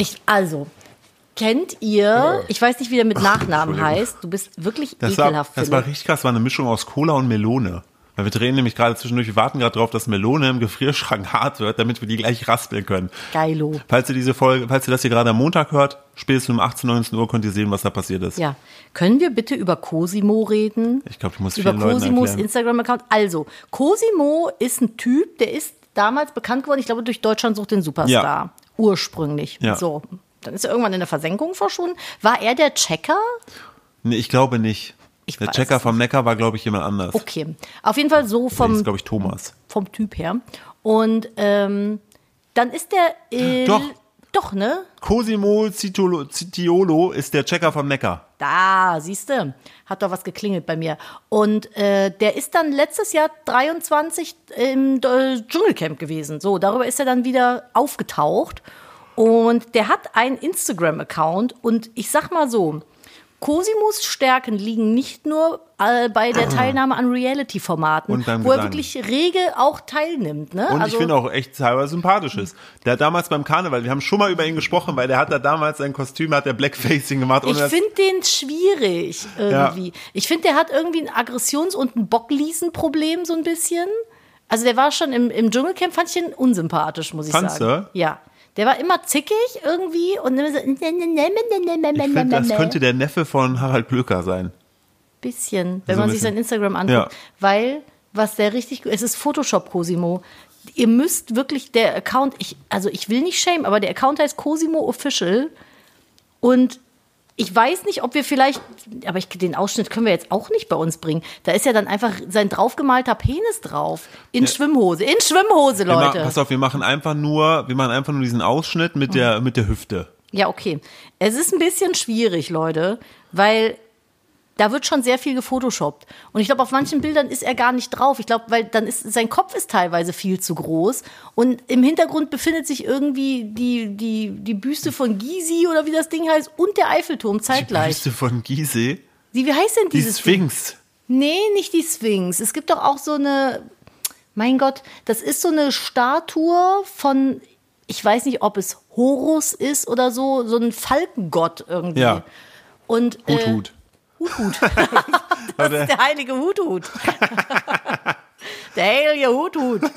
[SPEAKER 2] Kennt ihr, ich weiß nicht, wie der mit Nachnamen heißt, du bist wirklich ekelhaft,
[SPEAKER 1] Das war richtig krass, war eine Mischung aus Cola und Melone. Weil wir drehen nämlich gerade zwischendurch, wir warten gerade drauf, dass Melone im Gefrierschrank hart wird, damit wir die gleich raspeln können.
[SPEAKER 2] Geilo.
[SPEAKER 1] Falls ihr das hier gerade am Montag hört, spätestens um 18, 19 Uhr könnt ihr sehen, was da passiert ist.
[SPEAKER 2] Ja. Können wir bitte über Cosimo reden?
[SPEAKER 1] Ich glaube, du musst
[SPEAKER 2] über
[SPEAKER 1] vielen Leuten
[SPEAKER 2] Cosimos
[SPEAKER 1] erklären.
[SPEAKER 2] Instagram-Account. Also, Cosimo ist ein Typ, der ist damals bekannt geworden, ich glaube, durch Deutschland sucht den Superstar.
[SPEAKER 1] Ja.
[SPEAKER 2] Ursprünglich.
[SPEAKER 1] Ja.
[SPEAKER 2] So. Dann ist er irgendwann in der Versenkung verschwunden. War er der Checker?
[SPEAKER 1] Nee, ich glaube nicht. Der Checker vom Neckar war, glaube ich, jemand anders.
[SPEAKER 2] Okay. Auf jeden Fall so
[SPEAKER 1] Das ist, glaube ich, Thomas.
[SPEAKER 2] Vom Typ her. Und dann ist der... Doch, ne?
[SPEAKER 1] Cosimo Citiolo ist der Checker vom Neckar.
[SPEAKER 2] Da, siehste, hat doch was geklingelt bei mir. Und der ist dann letztes Jahr 23 im Dschungelcamp gewesen. So, darüber ist er dann wieder aufgetaucht. Und der hat einen Instagram-Account. Und ich sag mal so, Cosimos Stärken liegen nicht nur bei der Teilnahme an Reality-Formaten, wo er wirklich rege auch teilnimmt. Ne?
[SPEAKER 1] Und ich finde auch echt teilweise sympathisch ist. Der hat damals beim Karneval, wir haben schon mal über ihn gesprochen, weil der hat da damals sein Kostüm, hat der Blackfacing gemacht.
[SPEAKER 2] Ich finde den schwierig irgendwie. Ja. Ich finde, der hat irgendwie ein Aggressions- und ein Bockließen-Problem so ein bisschen. Also der war schon im Dschungelcamp, fand ich ihn unsympathisch, muss ich sagen.
[SPEAKER 1] Fandst du?
[SPEAKER 2] Ja. Der war immer zickig irgendwie und immer so.
[SPEAKER 1] Ich finde, das könnte der Neffe von Harald Glöcker sein.
[SPEAKER 2] Bisschen, wenn man sich sein Instagram anguckt. Ja. Weil, es ist Photoshop Cosimo. Ihr müsst wirklich, der Account, ich will nicht shamen, aber der Account heißt Cosimo Official und ich weiß nicht, ob wir vielleicht, aber den Ausschnitt können wir jetzt auch nicht bei uns bringen. Da ist ja dann einfach sein draufgemalter Penis drauf. In Schwimmhose, Leute.
[SPEAKER 1] Pass auf, wir machen einfach nur diesen Ausschnitt mit der Hüfte.
[SPEAKER 2] Ja, okay. Es ist ein bisschen schwierig, Leute, weil da wird schon sehr viel gefotoshoppt. Und ich glaube, auf manchen Bildern ist er gar nicht drauf. Ich glaube, weil dann sein Kopf ist teilweise viel zu groß. Und im Hintergrund befindet sich irgendwie die Büste von Gizeh oder wie das Ding heißt und der Eiffelturm zeitgleich.
[SPEAKER 1] Die Büste von Gizeh?
[SPEAKER 2] Wie heißt denn dieses?
[SPEAKER 1] Die Sphinx.
[SPEAKER 2] Nee, nicht die Sphinx. Es gibt doch auch so eine, mein Gott, das ist so eine Statue von, ich weiß nicht, ob es Horus ist oder so ein Falkengott irgendwie.
[SPEAKER 1] Ja.
[SPEAKER 2] Und
[SPEAKER 1] Hut.
[SPEAKER 2] Das ist der heilige Hut. Der heilige Hut.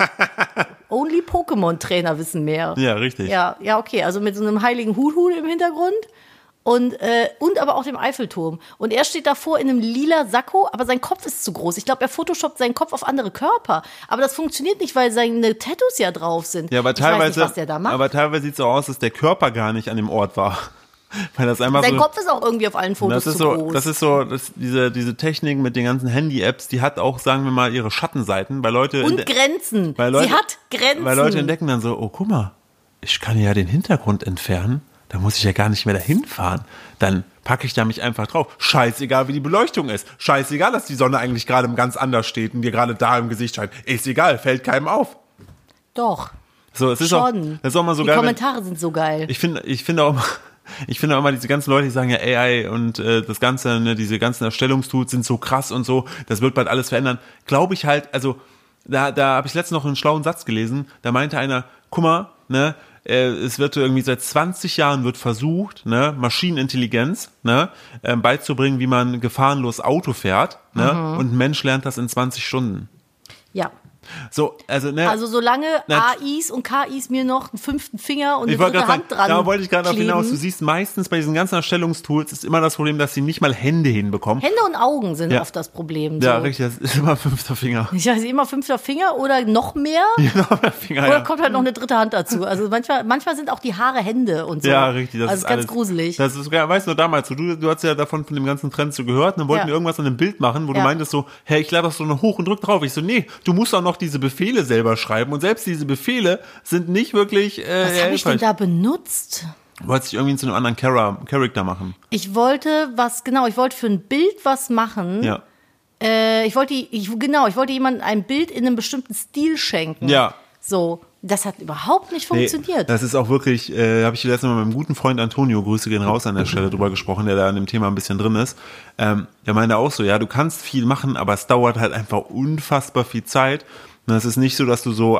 [SPEAKER 2] Only Pokémon-Trainer wissen mehr.
[SPEAKER 1] Ja, richtig.
[SPEAKER 2] Ja, okay, also mit so einem heiligen Hut im Hintergrund und aber auch dem Eiffelturm. Und er steht davor in einem lila Sakko, aber sein Kopf ist zu groß. Ich glaube, er photoshoppt seinen Kopf auf andere Körper. Aber das funktioniert nicht, weil seine Tattoos ja drauf sind.
[SPEAKER 1] Ja, aber teilweise,
[SPEAKER 2] ich weiß nicht, was der da macht.
[SPEAKER 1] Aber teilweise sieht es so aus, dass der Körper gar nicht an dem Ort war. Weil das einfach
[SPEAKER 2] Sein Kopf ist auch irgendwie auf allen Fotos zu groß.
[SPEAKER 1] Das ist so, diese Technik mit den ganzen Handy-Apps, die hat auch, sagen wir mal, ihre Schattenseiten. Weil Leute
[SPEAKER 2] und Grenzen. Sie hat Grenzen.
[SPEAKER 1] Weil Leute entdecken dann so, oh, guck mal, ich kann ja den Hintergrund entfernen. Da muss ich ja gar nicht mehr dahin fahren. Dann packe ich da mich einfach drauf. Scheißegal, wie die Beleuchtung ist. Scheißegal, dass die Sonne eigentlich gerade ganz anders steht und dir gerade da im Gesicht scheint. Ist egal, fällt keinem auf.
[SPEAKER 2] Doch.
[SPEAKER 1] So, es ist
[SPEAKER 2] schon.
[SPEAKER 1] Das ist auch mal so
[SPEAKER 2] die
[SPEAKER 1] geil. Die
[SPEAKER 2] Kommentare sind so geil.
[SPEAKER 1] Ich finde auch immer diese ganzen Leute, die sagen ja AI und das Ganze, ne, diese ganzen Erstellungstools sind so krass und so, das wird bald alles verändern. Glaube ich halt, also da habe ich letztens noch einen schlauen Satz gelesen, da meinte einer, guck mal, ne, es wird irgendwie seit 20 Jahren wird versucht, ne, Maschinenintelligenz, ne, beizubringen, wie man gefahrenlos Auto fährt, ne, und ein Mensch lernt das in 20 Stunden.
[SPEAKER 2] Ja.
[SPEAKER 1] So, also
[SPEAKER 2] solange AIs und KIs mir noch einen 5. Finger und eine dritte Hand dran
[SPEAKER 1] da wollte ich gerade auf
[SPEAKER 2] kleben.
[SPEAKER 1] hinaus. Du siehst meistens bei diesen ganzen Erstellungstools ist immer das Problem, dass sie nicht mal Hände hinbekommen.
[SPEAKER 2] Hände und Augen sind oft das Problem. So.
[SPEAKER 1] Ja, richtig, das ist immer 5. Finger.
[SPEAKER 2] Ich weiß immer 5. Finger oder noch mehr.
[SPEAKER 1] Ja, noch mehr Finger,
[SPEAKER 2] oder kommt halt noch eine dritte Hand dazu. Also manchmal sind auch die Haare Hände und so.
[SPEAKER 1] Ja, richtig. Das
[SPEAKER 2] ist ganz gruselig.
[SPEAKER 1] Das ist, weißt du, damals, du hast ja davon von dem ganzen Trend so gehört, und dann wollten wir irgendwas an einem Bild machen, wo du meintest so, hey, ich lade das so noch hoch und drück drauf. Ich so, nee, du musst auch noch diese Befehle selber schreiben und selbst diese Befehle sind nicht wirklich
[SPEAKER 2] Was habe ich denn da benutzt?
[SPEAKER 1] Du wolltest dich irgendwie zu einem anderen Charakter machen.
[SPEAKER 2] Ich wollte für ein Bild was machen.
[SPEAKER 1] Ja.
[SPEAKER 2] Ich wollte jemandem ein Bild in einem bestimmten Stil schenken.
[SPEAKER 1] Ja.
[SPEAKER 2] So, das hat überhaupt nicht funktioniert.
[SPEAKER 1] Nee, das ist auch wirklich, habe ich letztes Mal mit meinem guten Freund Antonio, Grüße gehen raus an der Stelle, drüber gesprochen, der da an dem Thema ein bisschen drin ist. Der meinte auch so, ja, du kannst viel machen, aber es dauert halt einfach unfassbar viel Zeit. Und es ist nicht so, dass du so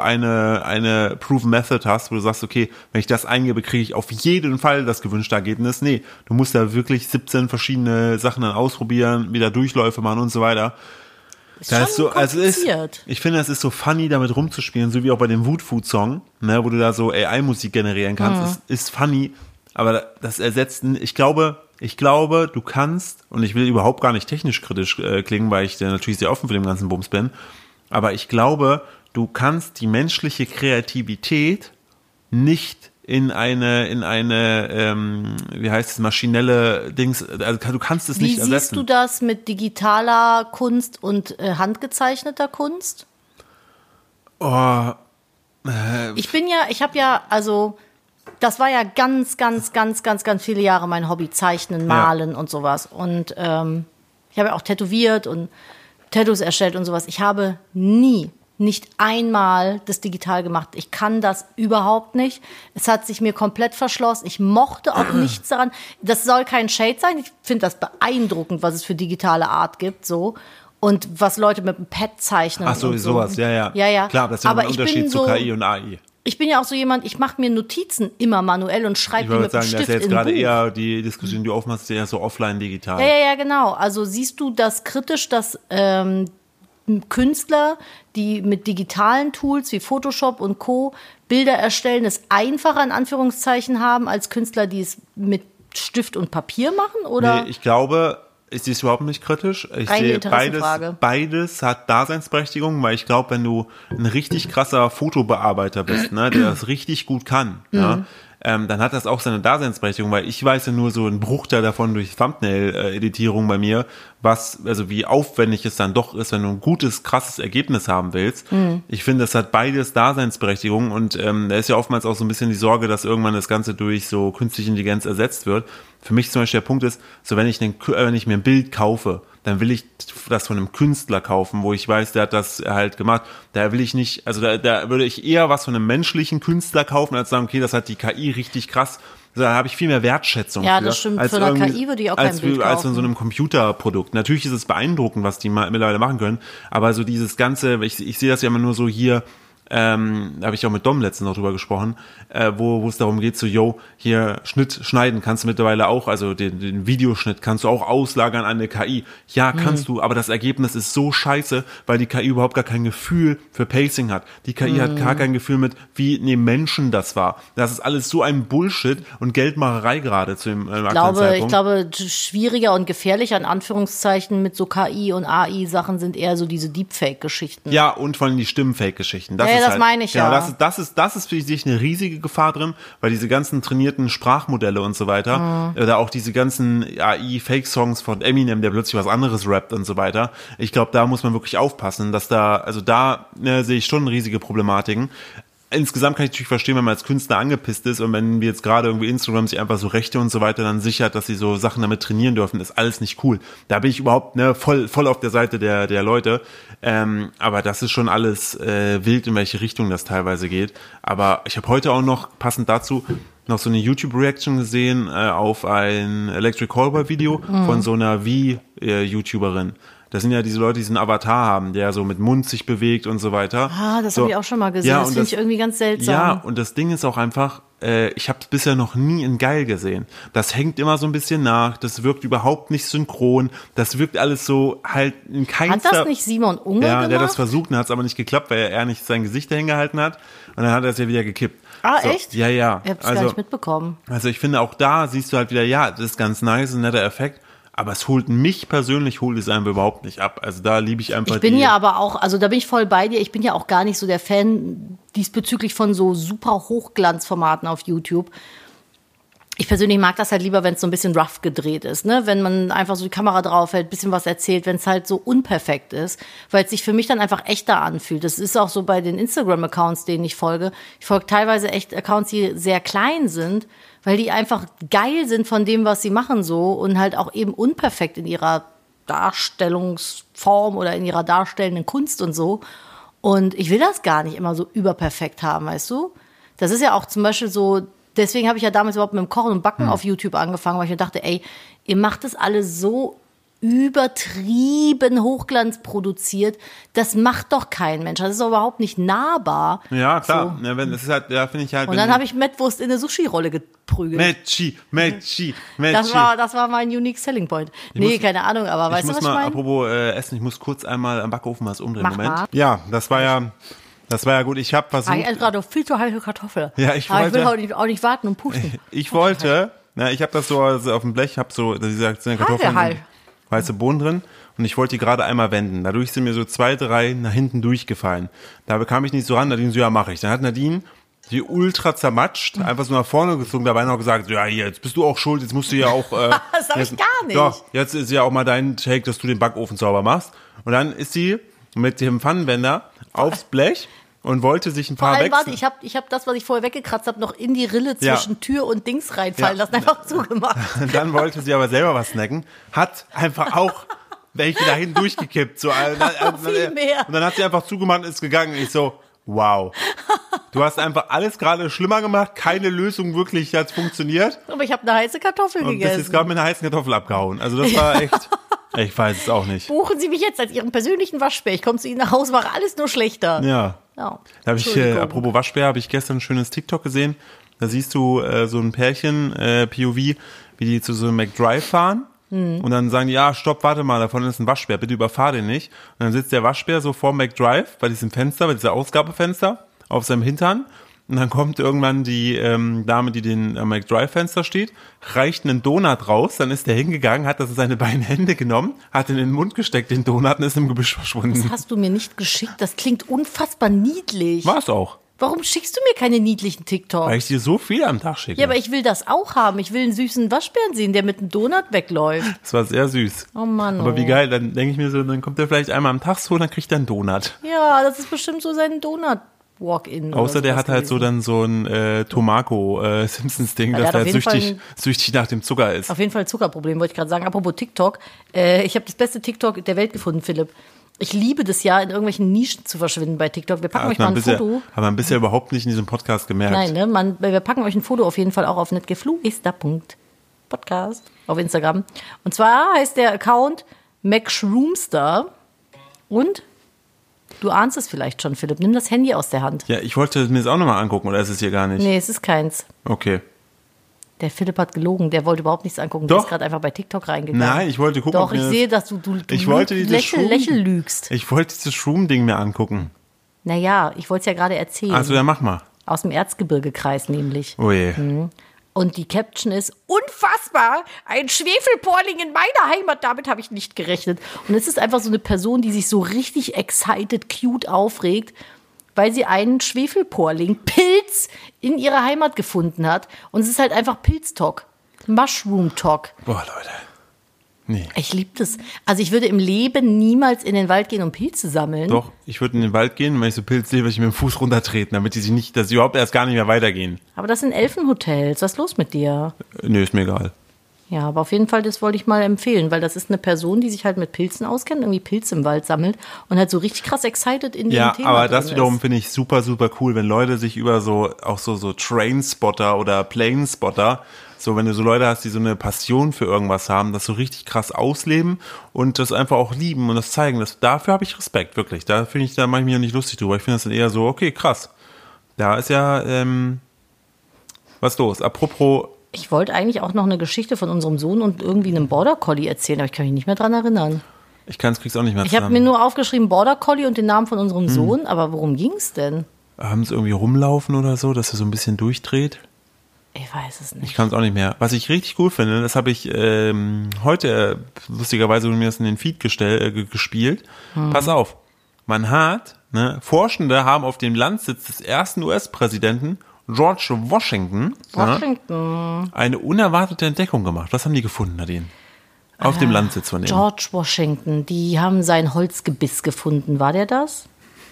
[SPEAKER 1] eine Proven Method hast, wo du sagst, okay, wenn ich das eingebe, kriege ich auf jeden Fall das gewünschte Ergebnis. Nee, du musst da wirklich 17 verschiedene Sachen dann ausprobieren, wieder Durchläufe machen und so weiter.
[SPEAKER 2] Das ist schon kompliziert.
[SPEAKER 1] Ich finde, es ist so funny, damit rumzuspielen, so wie auch bei dem Woodfood-Song, ne, wo du da so AI-Musik generieren kannst. Ist funny, aber das ersetzt, ich glaube, du kannst, und ich will überhaupt gar nicht technisch kritisch klingen, weil ich natürlich sehr offen für den ganzen Bums bin, aber ich glaube, du kannst die menschliche Kreativität nicht in eine wie heißt es, maschinelle Dings, also du kannst es nicht ersetzen.
[SPEAKER 2] Wie siehst du das mit digitaler Kunst und handgezeichneter Kunst? Das war ja ganz, ganz, ganz, ganz, ganz viele Jahre mein Hobby, Zeichnen, Malen und sowas. Und ich habe ja auch tätowiert und Tattoos erstellt und sowas. Ich habe nicht einmal das digital gemacht. Ich kann das überhaupt nicht. Es hat sich mir komplett verschlossen. Ich mochte auch nichts daran. Das soll kein Shade sein. Ich finde das beeindruckend, was es für digitale Art gibt, so. Und was Leute mit dem Pad zeichnen.
[SPEAKER 1] Ach so, und sowas, ja. Klar, das ist ja ein Unterschied zu KI und AI.
[SPEAKER 2] Ich bin ja auch so jemand, ich mache mir Notizen immer manuell und schreibe die mit dem Stift in ein Buch. Ich würde sagen, das ist jetzt gerade
[SPEAKER 1] eher die Diskussion, die du aufmachst, eher so offline digital.
[SPEAKER 2] Ja, genau. Also siehst du das kritisch, dass Künstler, die mit digitalen Tools wie Photoshop und Co. Bilder erstellen, es einfacher in Anführungszeichen haben, als Künstler, die es mit Stift und Papier machen? Oder?
[SPEAKER 1] Nee, ich glaube, ich sehe es überhaupt nicht kritisch. Ich sehe beides hat Daseinsberechtigung, weil ich glaube, wenn du ein richtig krasser Fotobearbeiter bist, ne, der das richtig gut kann, ja, dann hat das auch seine Daseinsberechtigung, weil ich weiß ja nur so einen Bruchteil davon durch Thumbnail-Editierung bei mir, also wie aufwendig es dann doch ist, wenn du ein gutes, krasses Ergebnis haben willst. Ich finde, das hat beides Daseinsberechtigung und da ist ja oftmals auch so ein bisschen die Sorge, dass irgendwann das Ganze durch so künstliche Intelligenz ersetzt wird. Für mich zum Beispiel der Punkt ist, so wenn ich mir ein Bild kaufe, dann will ich das von einem Künstler kaufen, wo ich weiß, der hat das halt gemacht. Da will ich nicht, also da würde ich eher was von einem menschlichen Künstler kaufen, als sagen, okay, das hat die KI richtig krass. Also da habe ich viel mehr Wertschätzung
[SPEAKER 2] für. Das stimmt. Für eine KI würde ich auch kein Bild kaufen. Als von so einem Computerprodukt. Natürlich ist es beeindruckend, was die mittlerweile machen können, aber so dieses Ganze, ich sehe das ja immer nur so hier, da habe ich auch mit Dom letztens noch drüber gesprochen, wo es darum geht, so, hier schneiden kannst du mittlerweile auch, also den Videoschnitt kannst du auch auslagern an eine KI. Ja, kannst du, aber das Ergebnis ist so scheiße, weil die KI überhaupt gar kein Gefühl für Pacing hat. Die KI hat gar kein Gefühl mit, wie nehmen Menschen das wahr. Das ist alles so ein Bullshit und Geldmacherei gerade zu dem aktuellen Zeitpunkt. Ich glaube, schwieriger und gefährlicher in Anführungszeichen mit so KI und AI-Sachen sind eher so diese Deepfake-Geschichten.
[SPEAKER 1] Ja, und vor allem die Stimmenfake-Geschichten. Das
[SPEAKER 2] das meine ich ja.
[SPEAKER 1] Das ist für sich eine riesige Gefahr drin, weil diese ganzen trainierten Sprachmodelle und so weiter, oder auch diese ganzen AI-Fake-Songs von Eminem, der plötzlich was anderes rappt und so weiter. Ich glaube, da muss man wirklich aufpassen, dass da sehe ich schon riesige Problematiken. Insgesamt kann ich natürlich verstehen, wenn man als Künstler angepisst ist und wenn wir jetzt gerade irgendwie Instagram sich einfach so Rechte und so weiter dann sichert, dass sie so Sachen damit trainieren dürfen, ist alles nicht cool. Da bin ich überhaupt voll auf der Seite der Leute. Aber das ist schon alles wild, in welche Richtung das teilweise geht. Aber ich habe heute auch noch, passend dazu, noch so eine YouTube-Reaction gesehen auf ein Electric Callboy-Video von so einer YouTuberin. Das sind ja diese Leute, die diesen Avatar haben, der so mit Mund sich bewegt und so weiter.
[SPEAKER 2] Das habe ich auch schon mal gesehen. Ja, das finde ich irgendwie ganz seltsam.
[SPEAKER 1] Ja, und das Ding ist auch einfach, ich habe es bisher noch nie in geil gesehen. Das hängt immer so ein bisschen nach, das wirkt überhaupt nicht synchron, das wirkt alles so halt in keinster...
[SPEAKER 2] Hat das nicht Simon Unger gemacht?
[SPEAKER 1] Ja, der hat das versucht und hat es aber nicht geklappt, weil er nicht sein Gesicht dahin gehalten hat und dann hat er es ja wieder gekippt.
[SPEAKER 2] Echt?
[SPEAKER 1] Ja.
[SPEAKER 2] Ich habe es gar nicht mitbekommen.
[SPEAKER 1] Also ich finde auch da siehst du halt wieder, ja, das ist ganz nice, ein netter Effekt. Aber es holt es einfach überhaupt nicht ab. Also da liebe ich einfach.
[SPEAKER 2] Ich bin ja aber auch, also da bin ich voll bei dir. Ich bin ja auch gar nicht so der Fan diesbezüglich von so super Hochglanzformaten auf YouTube. Ich persönlich mag das halt lieber, wenn es so ein bisschen rough gedreht ist, ne? Wenn man einfach so die Kamera draufhält, ein bisschen was erzählt, wenn es halt so unperfekt ist, weil es sich für mich dann einfach echter anfühlt. Das ist auch so bei den Instagram-Accounts, denen ich folge. Ich folge teilweise echt Accounts, die sehr klein sind, weil die einfach geil sind von dem, was sie machen so und halt auch eben unperfekt in ihrer Darstellungsform oder in ihrer darstellenden Kunst und so. Und ich will das gar nicht immer so überperfekt haben, weißt du? Das ist ja auch zum Beispiel so, deswegen habe ich ja damals überhaupt mit dem Kochen und Backen auf YouTube angefangen, weil ich mir dachte, ey, ihr macht das alles so übertrieben Hochglanz produziert, das macht doch kein Mensch. Das ist doch überhaupt nicht nahbar.
[SPEAKER 1] Ja, klar. So. Ja, das ist halt, ja, finde ich halt.
[SPEAKER 2] Und dann habe ich Mettwurst in eine Sushi-Rolle geprügelt. Mettchi. Das war mein Unique Selling Point. Keine Ahnung, aber weißt du, was ich meine?
[SPEAKER 1] Apropos Essen, ich muss kurz einmal am Backofen was umdrehen. Moment. Ja, das war ja gut. Ich habe versucht.
[SPEAKER 2] Ich esse gerade viel zu heiße Kartoffeln.
[SPEAKER 1] Ja,
[SPEAKER 2] ich will auch nicht warten und pusten.
[SPEAKER 1] Ich wollte, ich habe das so auf dem Blech, habe so, wie gesagt, sind Kartoffeln, weiße Bohnen drin und ich wollte die gerade einmal wenden. Dadurch sind mir so 2, 3 nach hinten durchgefallen. Da bekam ich nicht so ran. Nadine so, ja, mache ich. Dann hat Nadine die ultra zermatscht, einfach so nach vorne gezogen, dabei noch gesagt, ja, hier, jetzt bist du auch schuld, jetzt musst du ja auch...
[SPEAKER 2] das sag ich gar nicht.
[SPEAKER 1] Doch, jetzt ist ja auch mal dein Take, dass du den Backofen sauber machst. Und dann ist sie mit dem Pfannenwender aufs Blech und wollte sich ein paar wechseln.
[SPEAKER 2] Warte, ich hab das, was ich vorher weggekratzt habe, noch in die Rille zwischen Tür und Dings reinfallen lassen, einfach zugemacht.
[SPEAKER 1] Dann wollte sie aber selber was snacken, hat einfach auch welche dahin durchgekippt. So,
[SPEAKER 2] viel mehr.
[SPEAKER 1] Und dann hat sie einfach zugemacht und ist gegangen. Ich so, wow. Du hast einfach alles gerade schlimmer gemacht, keine Lösung wirklich hat funktioniert.
[SPEAKER 2] Aber ich habe eine heiße Kartoffel gegessen. Und bist jetzt
[SPEAKER 1] gerade mit einer heißen Kartoffel abgehauen. Also das war echt... Ich weiß es auch nicht.
[SPEAKER 2] Buchen Sie mich jetzt als Ihren persönlichen Waschbär. Ich komme zu Ihnen nach Hause, mache alles nur schlechter.
[SPEAKER 1] Ja. Da habe ich, apropos Waschbär, habe ich gestern ein schönes TikTok gesehen. Da siehst du so ein Pärchen, POV, wie die zu so einem McDrive fahren. Und dann sagen die, ja, stopp, warte mal, davon ist ein Waschbär, bitte überfahr den nicht. Und dann sitzt der Waschbär so vor McDrive, bei diesem Fenster, bei dieser Ausgabefenster, auf seinem Hintern. Und dann kommt irgendwann die Dame, die den McDrive-Fenster steht, reicht einen Donut raus, dann ist der hingegangen, hat das in seine beiden Hände genommen, hat in den Mund gesteckt, den Donut, und ist im Gebüsch verschwunden.
[SPEAKER 2] Das hast du mir nicht geschickt, das klingt unfassbar niedlich.
[SPEAKER 1] War's auch.
[SPEAKER 2] Warum schickst du mir keine niedlichen TikToks?
[SPEAKER 1] Weil ich dir so viel am Tag schicke.
[SPEAKER 2] Ja, aber ich will das auch haben. Ich will einen süßen Waschbären sehen, der mit einem Donut wegläuft.
[SPEAKER 1] Das war sehr süß.
[SPEAKER 2] Oh Mann.
[SPEAKER 1] Aber wie geil, dann denke ich mir so, dann kommt er vielleicht einmal am Tag so, dann kriegt er einen Donut.
[SPEAKER 2] Ja, das ist bestimmt so sein Donut. Walk-in.
[SPEAKER 1] Außer der hat halt so dann so ein Tomako-Simpsons-Ding, dass er süchtig nach dem Zucker ist.
[SPEAKER 2] Auf jeden Fall ein Zuckerproblem, wollte ich gerade sagen. Apropos TikTok. Ich habe das beste TikTok der Welt gefunden, Philipp. Ich liebe das ja, in irgendwelchen Nischen zu verschwinden bei TikTok. Wir packen euch mal ein Foto.
[SPEAKER 1] Haben wir bisher überhaupt nicht in diesem Podcast gemerkt.
[SPEAKER 2] Nein, ne? Wir packen euch ein Foto auf jeden Fall auch auf netgefluester.podcast auf Instagram. Und zwar heißt der Account MacShroomster und du ahnst es vielleicht schon, Philipp. Nimm das Handy aus der Hand.
[SPEAKER 1] Ja, ich wollte mir das auch nochmal angucken, oder ist es hier gar nicht?
[SPEAKER 2] Nee, es ist keins.
[SPEAKER 1] Okay.
[SPEAKER 2] Der Philipp hat gelogen, der wollte überhaupt nichts angucken.
[SPEAKER 1] Doch.
[SPEAKER 2] Der ist gerade einfach bei TikTok reingegangen.
[SPEAKER 1] Nein, ich wollte gucken.
[SPEAKER 2] Doch, ich sehe, dass du lächel lügst.
[SPEAKER 1] Ich wollte dieses Shroom-Ding mir angucken.
[SPEAKER 2] Naja, ich wollte es ja gerade erzählen.
[SPEAKER 1] Also, ja, mach mal.
[SPEAKER 2] Aus dem Erzgebirgekreis nämlich.
[SPEAKER 1] Oh je.
[SPEAKER 2] Und die Caption ist, unfassbar, ein Schwefelporling in meiner Heimat, damit habe ich nicht gerechnet. Und es ist einfach so eine Person, die sich so richtig excited, cute aufregt, weil sie einen Schwefelporling-Pilz in ihrer Heimat gefunden hat. Und es ist halt einfach Pilztalk. Mushroom Talk.
[SPEAKER 1] Boah, Leute. Nee.
[SPEAKER 2] Ich liebe das. Also ich würde im Leben niemals in den Wald gehen, um Pilze sammeln.
[SPEAKER 1] Doch, ich würde in den Wald gehen, wenn ich so Pilze sehe, würde ich mit dem Fuß runtertreten, damit die sich nicht, dass sie überhaupt erst gar nicht mehr weitergehen.
[SPEAKER 2] Aber das sind Elfenhotels. Was ist los mit dir?
[SPEAKER 1] Nö, ist mir egal.
[SPEAKER 2] Ja, aber auf jeden Fall, das wollte ich mal empfehlen, weil das ist eine Person, die sich halt mit Pilzen auskennt, irgendwie Pilze im Wald sammelt und halt so richtig krass excited in dem Thema.
[SPEAKER 1] Ja, aber das wiederum finde ich super, super cool, wenn Leute sich über so Trainspotter oder Planespotter, so wenn du so Leute hast, die so eine Passion für irgendwas haben, das so richtig krass ausleben und das einfach auch lieben und das zeigen. Dafür habe ich Respekt, wirklich. Da mache ich mich ja nicht lustig drüber. Ich finde das dann eher so, okay, krass. Da ist ja was los. Apropos.
[SPEAKER 2] Ich wollte eigentlich auch noch eine Geschichte von unserem Sohn und irgendwie einem Border Collie erzählen, aber ich kann mich nicht mehr dran erinnern.
[SPEAKER 1] Krieg's auch nicht mehr zusammen.
[SPEAKER 2] Ich habe mir nur aufgeschrieben Border Collie und den Namen von unserem Sohn, aber worum ging's denn?
[SPEAKER 1] Haben sie irgendwie rumlaufen oder so, dass er so ein bisschen durchdreht?
[SPEAKER 2] Ich weiß es nicht.
[SPEAKER 1] Ich kann es auch nicht mehr. Was ich richtig cool finde, das habe ich heute lustigerweise mir das in den Feed gespielt. Pass auf, Forschende haben auf dem Landsitz des ersten US-Präsidenten George Washington eine unerwartete Entdeckung gemacht. Was haben die gefunden, Nadine? Auf dem Landsitz von ihm.
[SPEAKER 2] George Washington, die haben sein Holzgebiss gefunden. War der das?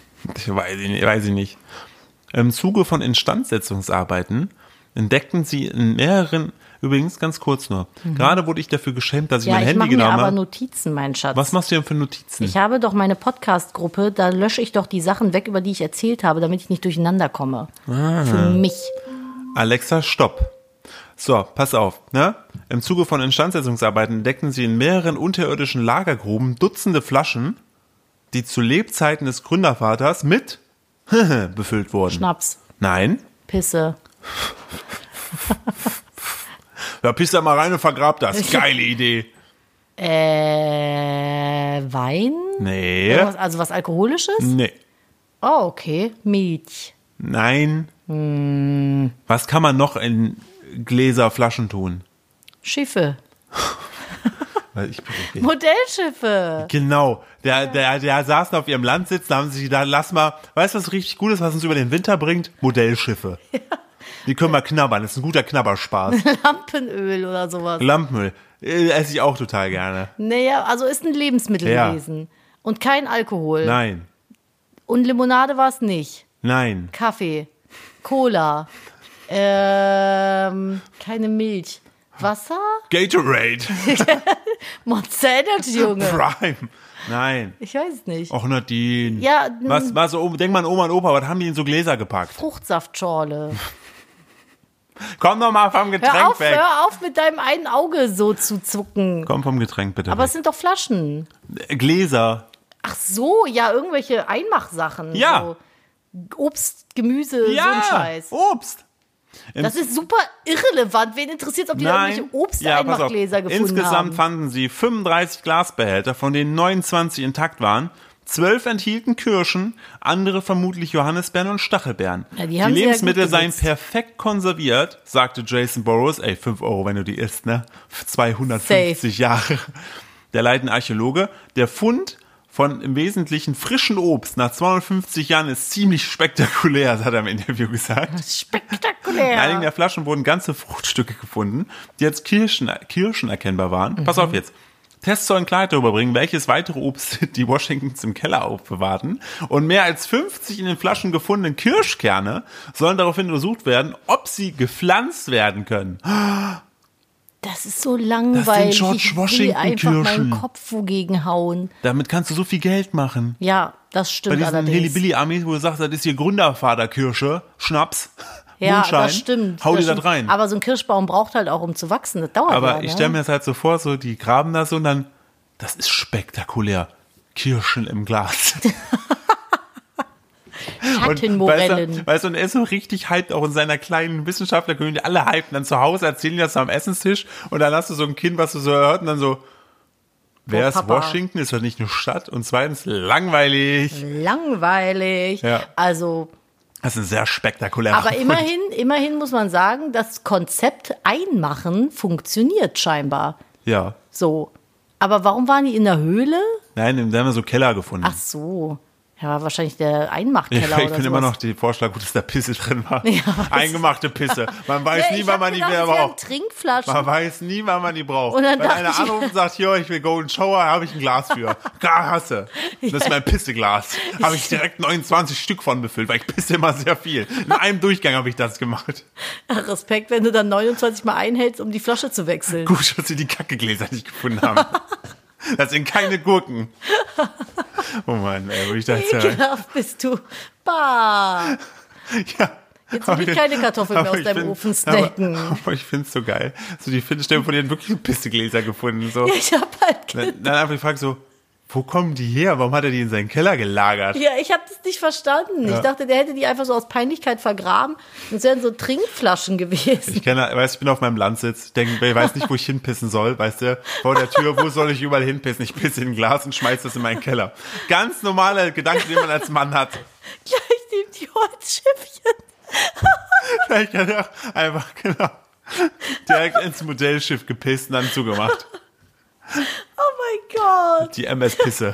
[SPEAKER 1] Weiß ich nicht. Im Zuge von Instandsetzungsarbeiten entdeckten sie in mehreren, übrigens ganz kurz nur, gerade wurde ich dafür geschämt, dass ich mein Handy genommen habe.
[SPEAKER 2] Ja, ich mache mir aber Notizen, mein Schatz.
[SPEAKER 1] Was machst du denn für Notizen?
[SPEAKER 2] Ich habe doch meine Podcast-Gruppe, da lösche ich doch die Sachen weg, über die ich erzählt habe, damit ich nicht durcheinander komme. Für mich.
[SPEAKER 1] Alexa, stopp. So, pass auf. Ne? Im Zuge von Instandsetzungsarbeiten entdeckten sie in mehreren unterirdischen Lagergruben Dutzende Flaschen, die zu Lebzeiten des Gründervaters mit befüllt wurden.
[SPEAKER 2] Schnaps.
[SPEAKER 1] Nein.
[SPEAKER 2] Pisse.
[SPEAKER 1] Ja, piss da mal rein und vergrab das. Geile Idee.
[SPEAKER 2] Wein?
[SPEAKER 1] Nee.
[SPEAKER 2] Also was Alkoholisches?
[SPEAKER 1] Nee.
[SPEAKER 2] Oh, okay. Milch.
[SPEAKER 1] Nein. Was kann man noch in Gläser, Flaschen tun?
[SPEAKER 2] Schiffe. Modellschiffe.
[SPEAKER 1] Genau. Der saßen auf ihrem Landsitz, da haben sie gedacht, lass mal, weißt du, was richtig gut ist, was uns über den Winter bringt? Modellschiffe. Ja. Die können wir knabbern, das ist ein guter Knabberspaß.
[SPEAKER 2] Lampenöl oder sowas.
[SPEAKER 1] Lampenöl, esse ich auch total gerne.
[SPEAKER 2] Naja, also ist ein Lebensmittel gewesen. Und kein Alkohol.
[SPEAKER 1] Nein.
[SPEAKER 2] Und Limonade war es nicht.
[SPEAKER 1] Nein.
[SPEAKER 2] Kaffee. Cola. Keine Milch. Wasser?
[SPEAKER 1] Gatorade.
[SPEAKER 2] Monster Energy, Junge.
[SPEAKER 1] Prime. Nein.
[SPEAKER 2] Ich weiß es nicht.
[SPEAKER 1] Och, Nadine.
[SPEAKER 2] Ja.
[SPEAKER 1] Was war so, denk mal an Oma und Opa, was haben die in so Gläser gepackt?
[SPEAKER 2] Fruchtsaftschorle.
[SPEAKER 1] Komm doch mal vom Getränk weg.
[SPEAKER 2] Hör auf, mit deinem einen Auge so zu zucken.
[SPEAKER 1] Komm vom Getränk bitte
[SPEAKER 2] Aber
[SPEAKER 1] weg.
[SPEAKER 2] es sind doch Flaschen.
[SPEAKER 1] Gläser.
[SPEAKER 2] Ach so, ja, irgendwelche Einmachsachen.
[SPEAKER 1] Ja.
[SPEAKER 2] So Obst, Gemüse, so ein Scheiß.
[SPEAKER 1] Obst.
[SPEAKER 2] Das ist super irrelevant. Wen interessiert, ob die irgendwelche Obsteinmachgläser gefunden haben?
[SPEAKER 1] Insgesamt fanden sie 35 Glasbehälter, von denen 29 intakt waren. 12 enthielten Kirschen, andere vermutlich Johannisbeeren und Stachelbeeren.
[SPEAKER 2] Ja, die
[SPEAKER 1] Lebensmittel seien perfekt konserviert, sagte Jason Burrows. 5 €, wenn du die isst, ne? 250 Jahre. Der leitende Archäologe. Der Fund von im Wesentlichen frischen Obst nach 250 Jahren ist ziemlich spektakulär, hat er im Interview gesagt.
[SPEAKER 2] Spektakulär.
[SPEAKER 1] In einigen der Flaschen wurden ganze Fruchtstücke gefunden, die als Kirschen erkennbar waren. Pass auf jetzt. Tests sollen Klarheit darüber bringen, welches weitere Obst die Washingtons im Keller aufbewahrten. Und mehr als 50 in den Flaschen gefundenen Kirschkerne sollen daraufhin untersucht werden, ob sie gepflanzt werden können.
[SPEAKER 2] Das ist so langweilig.
[SPEAKER 1] Das sind George Washington-Kirschen.
[SPEAKER 2] Ich will einfach meinen Kopf wogegen hauen.
[SPEAKER 1] Damit kannst du so viel Geld machen.
[SPEAKER 2] Ja, das stimmt allerdings.
[SPEAKER 1] Bei diesen Hilly-Billy-Armee, wo du sagst, das ist hier Gründervater-Kirsche, Schnaps,
[SPEAKER 2] ja,
[SPEAKER 1] Mondschein.
[SPEAKER 2] Das stimmt.
[SPEAKER 1] Hau dir das rein.
[SPEAKER 2] Aber so ein Kirschbaum braucht halt auch, um zu wachsen. Das dauert
[SPEAKER 1] Aber
[SPEAKER 2] ja,
[SPEAKER 1] ich stelle mir das halt so vor, so die graben da so und dann, das ist spektakulär. Kirschen im Glas.
[SPEAKER 2] Schattenmorellen.
[SPEAKER 1] Weißt du, und er ist so richtig hyped, auch in seiner kleinen Wissenschaftlerkommunität, alle hypen dann zu Hause, erzählen das am Essenstisch und dann hast du so ein Kind, was du so hört und dann so, wer ist
[SPEAKER 2] Papa.
[SPEAKER 1] Washington? Ist das nicht eine Stadt? Und zweitens, langweilig.
[SPEAKER 2] Langweilig.
[SPEAKER 1] Ja.
[SPEAKER 2] Also.
[SPEAKER 1] Das ist ein sehr spektakulärer
[SPEAKER 2] Aber immerhin muss man sagen, das Konzept Einmachen funktioniert scheinbar.
[SPEAKER 1] Ja.
[SPEAKER 2] So. Aber warum waren die in der Höhle?
[SPEAKER 1] Nein, da haben wir so Keller gefunden.
[SPEAKER 2] Ach so. Ja, wahrscheinlich der Einmachkeller
[SPEAKER 1] Ich finde immer noch den Vorschlag gut, dass da Pisse drin war. Ja, eingemachte Pisse. Man weiß nie, wann man die mehr braucht.
[SPEAKER 2] Trinkflaschen.
[SPEAKER 1] Man weiß nie, wann man die braucht. Wenn einer anruft und sagt, jo, ich will Golden Shower, habe ich ein Glas für. Gar hasse. Das ist mein Pisseglas. Habe ich direkt 29 Stück von befüllt, weil ich pisse immer sehr viel. In einem Durchgang habe ich das gemacht.
[SPEAKER 2] Respekt, wenn du dann 29 Mal einhältst, um die Flasche zu wechseln.
[SPEAKER 1] Gut, dass sie die Kackegläser nicht gefunden haben. Das sind keine Gurken. Oh Mann, ey, wo ich da jetzt
[SPEAKER 2] ekelhaft bist du. Bah.
[SPEAKER 1] Ja.
[SPEAKER 2] Jetzt will ich keine Kartoffeln mehr aus deinem Ofen snacken.
[SPEAKER 1] Aber ich find's so geil. So die Stellen von denen wirklich Pissegläser gefunden. So.
[SPEAKER 2] Ja, ich hab halt
[SPEAKER 1] dann einfach gefragt so, wo kommen die her? Warum hat er die in seinen Keller gelagert?
[SPEAKER 2] Ja, ich habe das nicht verstanden. Ja. Ich dachte, der hätte die einfach so aus Peinlichkeit vergraben. Das wären so Trinkflaschen gewesen.
[SPEAKER 1] Ich bin auf meinem Landsitz, ich weiß nicht, wo ich hinpissen soll, weißt du? Vor der Tür, wo soll ich überall hinpissen? Ich pisse in ein Glas und schmeiß das in meinen Keller. Ganz normaler Gedanke, den man als Mann hat.
[SPEAKER 2] Gleich neben die Holzschiffchen.
[SPEAKER 1] Vielleicht hat er auch einfach, direkt ins Modellschiff gepisst und dann zugemacht.
[SPEAKER 2] Oh mein Gott.
[SPEAKER 1] Die MS-Pisse.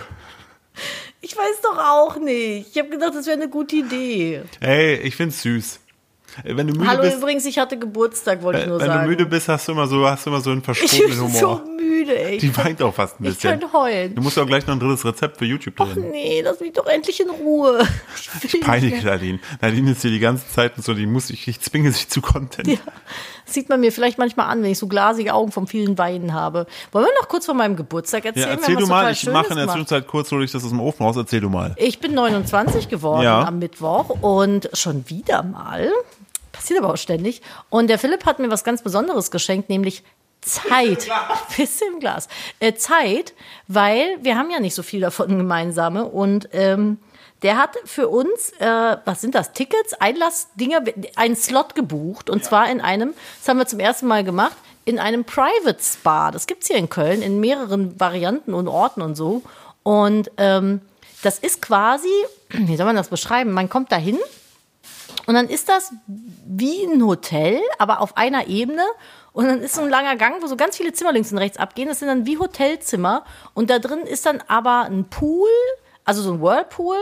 [SPEAKER 2] Ich weiß doch auch nicht. Ich habe gedacht, das wäre eine gute Idee.
[SPEAKER 1] Hey, ich find's süß. Wenn du müde
[SPEAKER 2] Hallo
[SPEAKER 1] bist,
[SPEAKER 2] übrigens, ich hatte Geburtstag, wollte ich nur sagen.
[SPEAKER 1] Wenn du müde bist, hast du immer so einen verschobenen Humor.
[SPEAKER 2] Ich bin so müde, ey.
[SPEAKER 1] Die weint auch fast ein bisschen.
[SPEAKER 2] Ich kann heulen.
[SPEAKER 1] Du musst auch gleich noch ein drittes Rezept für YouTube drin.
[SPEAKER 2] Ach nee, lass mich doch endlich in Ruhe.
[SPEAKER 1] Ich peinige Nadine. Nadine ist hier die ganze Zeit so, ich zwinge sie zu Content. Ja,
[SPEAKER 2] das sieht man mir vielleicht manchmal an, wenn ich so glasige Augen vom vielen Weinen habe. Wollen wir noch kurz von meinem Geburtstag erzählen?
[SPEAKER 1] Ja, erzähl du mal, ich mache in der Zwischenzeit kurz, hole ich das aus dem Ofen raus, erzähl du mal.
[SPEAKER 2] Ich bin 29 geworden am Mittwoch und schon wieder mal... Passiert aber auch ständig. Und der Philipp hat mir was ganz Besonderes geschenkt, nämlich Zeit. Bisschen im Glas. Zeit, weil wir haben ja nicht so viel davon gemeinsame. Und der hat für uns, was sind das, Tickets, Einlassdinger, einen Slot gebucht. Und zwar in einem, das haben wir zum ersten Mal gemacht, in einem Private Spa. Das gibt's hier in Köln in mehreren Varianten und Orten und so. Und das ist quasi, wie soll man das beschreiben? Man kommt da hin. Und dann ist das wie ein Hotel, aber auf einer Ebene. Und dann ist so ein langer Gang, wo so ganz viele Zimmer links und rechts abgehen. Das sind dann wie Hotelzimmer. Und da drin ist dann aber ein Pool, also so ein Whirlpool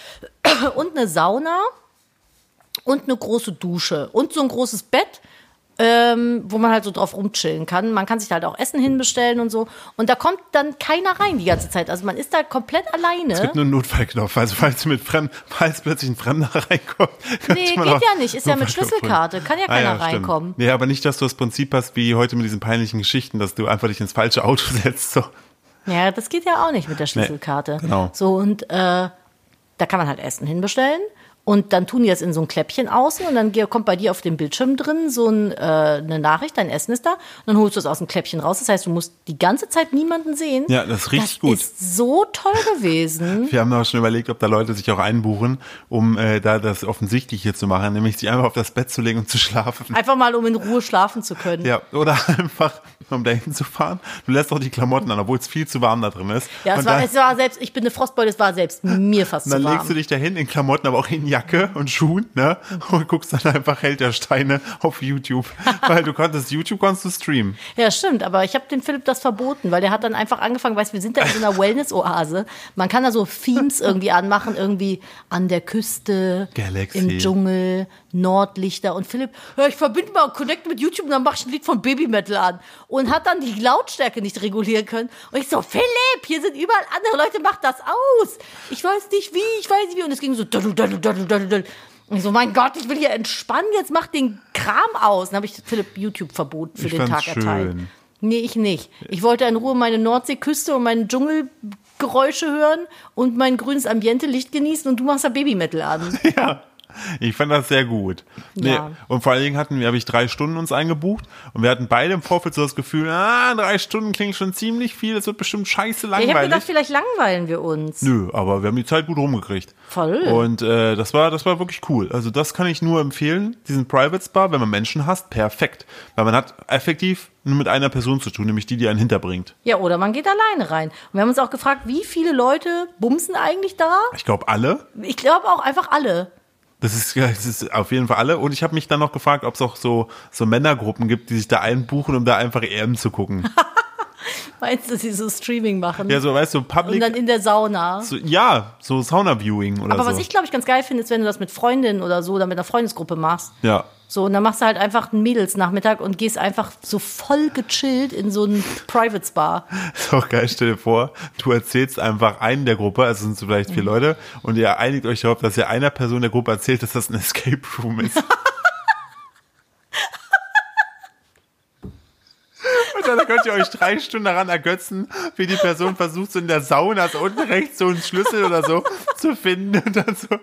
[SPEAKER 2] und eine Sauna und eine große Dusche und so ein großes Bett, wo man halt so drauf rumchillen kann. Man kann sich halt auch Essen hinbestellen und so. Und da kommt dann keiner rein die ganze Zeit. Also man ist da komplett alleine.
[SPEAKER 1] Es gibt nur einen Notfallknopf. Also falls plötzlich ein Fremder reinkommt.
[SPEAKER 2] Nee, geht ja nicht. Ist ja mit Schlüsselkarte. Kann ja keiner reinkommen.
[SPEAKER 1] Nee, aber nicht, dass du das Prinzip hast, wie heute mit diesen peinlichen Geschichten, dass du einfach dich ins falsche Auto setzt. So.
[SPEAKER 2] Ja, das geht ja auch nicht mit der Schlüsselkarte.
[SPEAKER 1] Nee, genau.
[SPEAKER 2] So, und da kann man halt Essen hinbestellen. Und dann tun die das in so ein Kläppchen außen und dann kommt bei dir auf dem Bildschirm drin so eine Nachricht, dein Essen ist da. Und dann holst du es aus dem Kläppchen raus. Das heißt, du musst die ganze Zeit niemanden sehen.
[SPEAKER 1] Ja, das ist richtig gut.
[SPEAKER 2] Das ist so toll gewesen.
[SPEAKER 1] Wir haben auch schon überlegt, ob da Leute sich auch einbuchen, um da das Offensichtliche zu machen, nämlich sich einfach auf das Bett zu legen und zu schlafen.
[SPEAKER 2] Einfach mal, um in Ruhe schlafen zu können.
[SPEAKER 1] Ja, oder einfach, um da hinzufahren. Du lässt auch die Klamotten an, obwohl es viel zu warm da drin ist.
[SPEAKER 2] Ja, es war selbst, ich bin eine Frostbeule, es war selbst mir fast zu warm.
[SPEAKER 1] Dann legst du dich da hin in Klamotten, aber auch in Jacke und Schuhen, ne? Und guckst dann einfach Held der Steine auf YouTube. Weil YouTube konntest du streamen.
[SPEAKER 2] Ja, stimmt, aber ich habe dem Philipp das verboten, weil der hat dann einfach angefangen, weißt du, wir sind da in so einer Wellness-Oase. Man kann da so Themes irgendwie anmachen, irgendwie an der Küste,
[SPEAKER 1] Galaxy.
[SPEAKER 2] Im Dschungel, Nordlichter. Und Philipp, ja, ich verbinde mal Connect mit YouTube und dann mach ich ein Lied von Babymetal an. Und hat dann die Lautstärke nicht regulieren können. Und ich so, Philipp, hier sind überall andere Leute, mach das aus. Ich weiß nicht wie. Und es ging so, und ich so, mein Gott, ich will hier entspannen, jetzt mach den Kram aus. Dann habe ich Philipp YouTube verboten für den Tag erteilt. Nee, ich nicht. Ich wollte in Ruhe meine Nordseeküste und meine Dschungelgeräusche hören und mein grünes Ambiente-Licht genießen und du machst da Babymetal an.
[SPEAKER 1] Ja. Ich fand das sehr gut. Nee.
[SPEAKER 2] Ja.
[SPEAKER 1] Und vor allen Dingen habe ich 3 Stunden uns eingebucht und wir hatten beide im Vorfeld so das Gefühl, 3 Stunden klingt schon ziemlich viel, das wird bestimmt scheiße langweilig.
[SPEAKER 2] Ich habe gedacht, vielleicht langweilen wir uns.
[SPEAKER 1] Nö, aber wir haben die Zeit gut rumgekriegt.
[SPEAKER 2] Voll.
[SPEAKER 1] Und das war wirklich cool. Also das kann ich nur empfehlen, diesen Private Spa, wenn man Menschen hasst, perfekt. Weil man hat effektiv nur mit einer Person zu tun, nämlich die einen hinterbringt.
[SPEAKER 2] Ja, oder man geht alleine rein. Und wir haben uns auch gefragt, wie viele Leute bumsen eigentlich da?
[SPEAKER 1] Ich glaube alle.
[SPEAKER 2] Ich glaube auch einfach alle.
[SPEAKER 1] Das ist auf jeden Fall alle. Und ich habe mich dann noch gefragt, ob es auch so Männergruppen gibt, die sich da einbuchen, um da einfach EM zu gucken.
[SPEAKER 2] Meinst du, dass sie so Streaming machen?
[SPEAKER 1] Ja, so, weißt du, Public.
[SPEAKER 2] Und dann in der Sauna.
[SPEAKER 1] So, so Sauna-Viewing oder so.
[SPEAKER 2] Aber was ich, glaube ich, ganz geil finde, ist, wenn du das mit Freundinnen oder so oder mit einer Freundesgruppe machst.
[SPEAKER 1] Ja.
[SPEAKER 2] So, und dann machst du halt einfach einen Mädelsnachmittag und gehst einfach so voll gechillt in so einen Private Spa.
[SPEAKER 1] Ist auch geil, stell dir vor, du erzählst einfach einen der Gruppe, also sind so vielleicht 4 Leute, und ihr einigt euch darauf, dass ihr einer Person der Gruppe erzählt, dass das ein Escape Room ist. Und dann könnt ihr euch 3 Stunden daran ergötzen, wie die Person versucht, so in der Sauna, so unten rechts so einen Schlüssel oder so zu finden und dann so,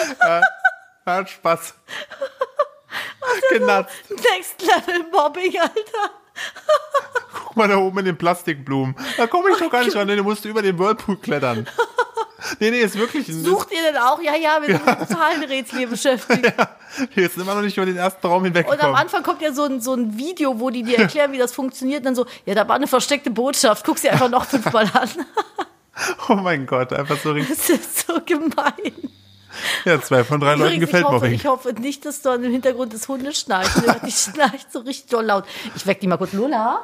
[SPEAKER 1] hat Spaß. Genatzt.
[SPEAKER 2] Next Level Mobbing, Alter.
[SPEAKER 1] Guck mal da oben in den Plastikblumen. Da komme ich doch gar nicht ran, denn du musst über den Whirlpool klettern. Nee, ist wirklich...
[SPEAKER 2] Sucht ihr denn auch? Ja, wir sind mit Zahlenrätsel hier beschäftigt.
[SPEAKER 1] Ja, jetzt sind wir noch nicht über den ersten Raum hinweggekommen.
[SPEAKER 2] Und am Anfang kommt ja so ein Video, wo die dir erklären, wie das funktioniert. Und dann so, ja, da war eine versteckte Botschaft. Guck sie einfach noch 5-mal an.
[SPEAKER 1] Oh mein Gott, einfach so richtig...
[SPEAKER 2] Das ist so gemein.
[SPEAKER 1] Ja, 2 von 3 Leuten gefällt Mobbing.
[SPEAKER 2] Ich hoffe nicht, dass du im Hintergrund des Hundes schnarchst. Die schnarcht so richtig doll laut. Ich weck die mal kurz. Lola?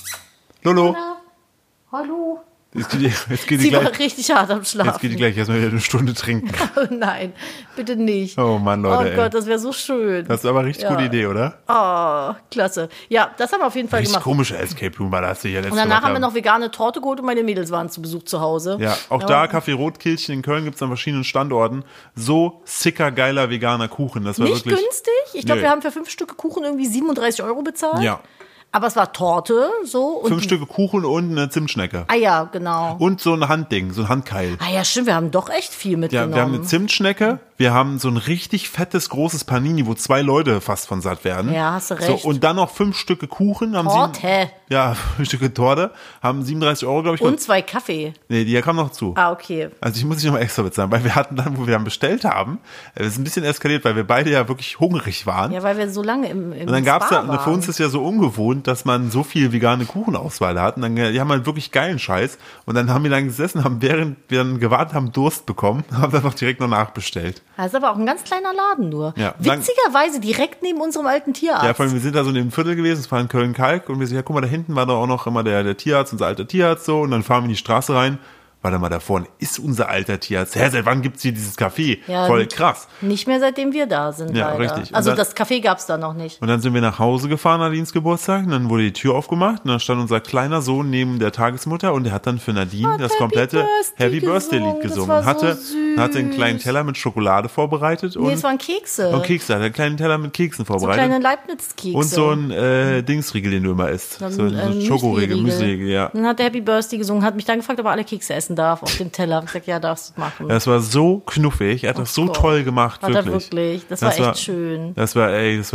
[SPEAKER 1] Lolo?
[SPEAKER 2] Lola? Hallo?
[SPEAKER 1] Jetzt geht die
[SPEAKER 2] Sie
[SPEAKER 1] gleich,
[SPEAKER 2] war richtig hart am Schlafen.
[SPEAKER 1] Jetzt geht die gleich erstmal wieder eine Stunde trinken.
[SPEAKER 2] Oh nein, bitte nicht.
[SPEAKER 1] Oh Mann, Leute.
[SPEAKER 2] Oh Gott, das wäre so schön.
[SPEAKER 1] Das ist aber eine richtig gute Idee, oder?
[SPEAKER 2] Oh, klasse. Ja, das haben wir auf jeden Fall gemacht.
[SPEAKER 1] Komische Escape Room war das hier letzte
[SPEAKER 2] Und danach haben wir noch vegane Torte geholt und meine Mädels waren zu Besuch zu Hause.
[SPEAKER 1] Ja, auch da Café Rotkehlchen in Köln gibt es an verschiedenen Standorten so sicker, geiler veganer Kuchen. Das war
[SPEAKER 2] nicht
[SPEAKER 1] wirklich
[SPEAKER 2] günstig. Ich glaube, wir haben für 5 Stücke Kuchen irgendwie 37 € bezahlt.
[SPEAKER 1] Ja.
[SPEAKER 2] Aber es war Torte, so. Und
[SPEAKER 1] 5 Stücke Kuchen und eine Zimtschnecke.
[SPEAKER 2] Ah ja, genau.
[SPEAKER 1] Und so ein Handding, so ein Handkeil.
[SPEAKER 2] Ah ja, stimmt, wir haben doch echt viel mitgenommen.
[SPEAKER 1] Ja, wir haben eine Zimtschnecke, wir haben so ein richtig fettes, großes Panini, wo 2 Leute fast von satt werden.
[SPEAKER 2] Ja, hast du recht.
[SPEAKER 1] So, und dann noch 5 Stücke Kuchen.
[SPEAKER 2] Torte.
[SPEAKER 1] 5 Stücke Torte, haben 37 €, glaube ich.
[SPEAKER 2] Und 2 Kaffee.
[SPEAKER 1] Nee, die kamen noch zu.
[SPEAKER 2] Ah, okay.
[SPEAKER 1] Also ich muss nicht nochmal extra bezahlen, weil wir hatten dann, wo wir dann bestellt haben, es ist ein bisschen eskaliert, weil wir beide ja wirklich hungrig waren.
[SPEAKER 2] Ja, weil wir so lange im
[SPEAKER 1] und dann gab's
[SPEAKER 2] Spa
[SPEAKER 1] da, für uns ist ja so ungewohnt, dass man so viel vegane Kuchenauswahl hat. Und dann, die haben halt wirklich geilen Scheiß. Und dann haben wir dann gesessen, haben während wir dann gewartet haben, Durst bekommen, haben dann noch direkt noch nachbestellt.
[SPEAKER 2] Das ist aber auch ein ganz kleiner Laden nur.
[SPEAKER 1] Ja,
[SPEAKER 2] witzigerweise direkt neben unserem alten Tierarzt.
[SPEAKER 1] Ja, vor allem, wir sind da so in dem Viertel gewesen, es war in Köln-Kalk und wir so, ja, guck mal, da hinten war da auch noch immer der Tierarzt, unser alter Tierarzt so, und dann fahren wir in die Straße rein. Warte mal, da vorne ist unser alter Tierarzt. Hä, seit wann gibt's hier dieses Café?
[SPEAKER 2] Ja,
[SPEAKER 1] voll krass.
[SPEAKER 2] Nicht mehr, seitdem wir da sind,
[SPEAKER 1] ja,
[SPEAKER 2] leider.
[SPEAKER 1] Richtig.
[SPEAKER 2] Also
[SPEAKER 1] dann,
[SPEAKER 2] das Café gab's da noch nicht.
[SPEAKER 1] Und dann sind wir nach Hause gefahren, Nadines Geburtstag, und dann wurde die Tür aufgemacht, und dann stand unser kleiner Sohn neben der Tagesmutter, und der hat dann für Nadine das komplette Happy Birthday Lied gesungen.
[SPEAKER 2] Das war
[SPEAKER 1] Hatte
[SPEAKER 2] so
[SPEAKER 1] einen kleinen Teller mit Schokolade vorbereitet.
[SPEAKER 2] Nee, es waren Kekse.
[SPEAKER 1] Und Kekse, hat einen kleinen Teller mit Keksen vorbereitet.
[SPEAKER 2] So kleine Leibniz-Kekse.
[SPEAKER 1] Und so ein Dingsriegel, den du immer isst. So ein Schokoriegel, Müsli-Riegel, ja.
[SPEAKER 2] Dann hat der Happy Birthday gesungen, hat mich dann gefragt, ob er alle Kekse essen darf auf dem Teller. Ich gesagt, ja, darfst du machen.
[SPEAKER 1] Das war so knuffig, er hat das so toll gemacht,
[SPEAKER 2] hat
[SPEAKER 1] wirklich.
[SPEAKER 2] Er wirklich. Das war echt schön.
[SPEAKER 1] Das war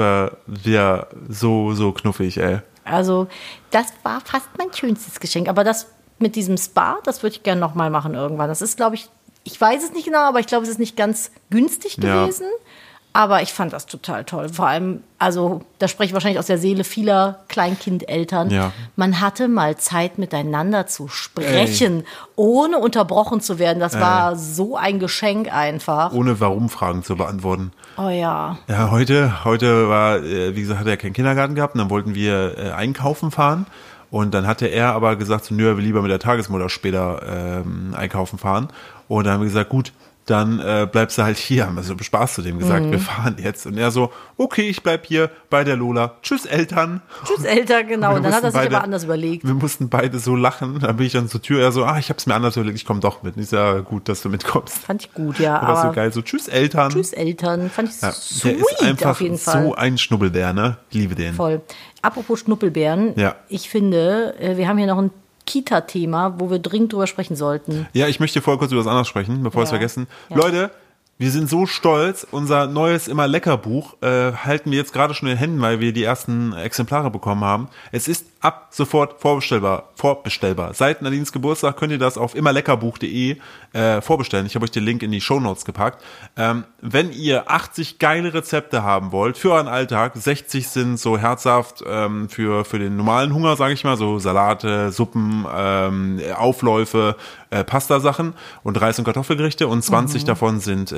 [SPEAKER 1] ja so knuffig, ey.
[SPEAKER 2] Also, das war fast mein schönstes Geschenk. Aber das mit diesem Spa, das würde ich gerne nochmal machen irgendwann. Das ist, glaube ich weiß es nicht genau, aber ich glaube, es ist nicht ganz günstig gewesen. Ja. Aber ich fand das total toll. Vor allem, also da spreche ich wahrscheinlich aus der Seele vieler Kleinkindeltern.
[SPEAKER 1] Ja.
[SPEAKER 2] Man hatte mal Zeit, miteinander zu sprechen, ohne unterbrochen zu werden. Das war so ein Geschenk einfach.
[SPEAKER 1] Ohne Warum-Fragen zu beantworten.
[SPEAKER 2] Oh ja.
[SPEAKER 1] Ja, heute war, wie gesagt, hat er keinen Kindergarten gehabt. Und dann wollten wir einkaufen fahren. Und dann hatte er aber gesagt, so, nö, er will lieber mit der Tagesmutter später einkaufen fahren. Und dann haben wir gesagt, gut, dann bleibst du halt hier. Haben wir so Spaß zu dem gesagt, wir fahren jetzt. Und er so, okay, ich bleib hier bei der Lola. Tschüss, Eltern.
[SPEAKER 2] Tschüss, Eltern, genau. Und dann hat er sich aber anders überlegt.
[SPEAKER 1] Wir mussten beide so lachen. Dann bin ich dann zur Tür, er so, ich hab's mir anders überlegt, ich komme doch mit. Und ich sage, ja, gut, dass du mitkommst.
[SPEAKER 2] Fand ich gut, ja.
[SPEAKER 1] Aber so geil, so tschüss, Eltern.
[SPEAKER 2] Tschüss, Eltern. Fand ich sweet,
[SPEAKER 1] der ist einfach
[SPEAKER 2] auf jeden Fall.
[SPEAKER 1] So ein Schnubbelbär, ne? Ich liebe den.
[SPEAKER 2] Voll. Apropos Schnuppelbären. Ja. Ich finde, wir haben hier noch ein Kita-Thema, wo wir dringend drüber sprechen sollten.
[SPEAKER 1] Ja, ich möchte vorher kurz über was anderes sprechen, bevor wir es vergessen. Ja. Leute, wir sind so stolz, unser neues Immer Lecker Buch halten wir jetzt gerade schon in den Händen, weil wir die ersten Exemplare bekommen haben. Es ist ab sofort vorbestellbar. Seit Nadines Geburtstag könnt ihr das auf immerleckerbuch.de vorbestellen. Ich habe euch den Link in die Shownotes gepackt. Wenn ihr 80 geile Rezepte haben wollt für euren Alltag, 60 sind so herzhaft für den normalen Hunger, sage ich mal, so Salate, Suppen, Aufläufe, Pasta-Sachen und Reis- und Kartoffelgerichte, und 20 davon sind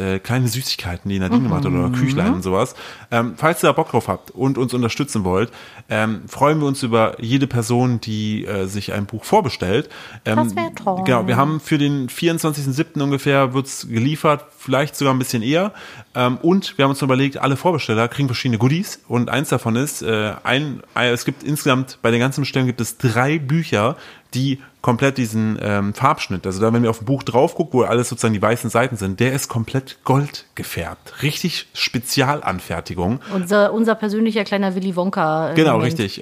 [SPEAKER 1] kleine Süßigkeiten, die Nadine gemacht hat oder Küchlein und sowas. Falls ihr da Bock drauf habt und uns unterstützen wollt, freuen wir uns über jede Person, die sich ein Buch vorbestellt.
[SPEAKER 2] Das wäre toll.
[SPEAKER 1] Genau, wir haben für den 24.07. ungefähr wird's geliefert, vielleicht sogar ein bisschen eher. Und wir haben uns überlegt, alle Vorbesteller kriegen verschiedene Goodies und eins davon ist, es gibt insgesamt, bei den ganzen Bestellungen gibt es 3 Bücher, die komplett diesen Farbschnitt, also da, wenn wir auf ein Buch drauf gucken, wo alles sozusagen die weißen Seiten sind, der ist komplett gold gefärbt. Richtig Spezialanfertigung.
[SPEAKER 2] Unser persönlicher kleiner Willy Wonka.
[SPEAKER 1] Genau,
[SPEAKER 2] Moment.
[SPEAKER 1] richtig.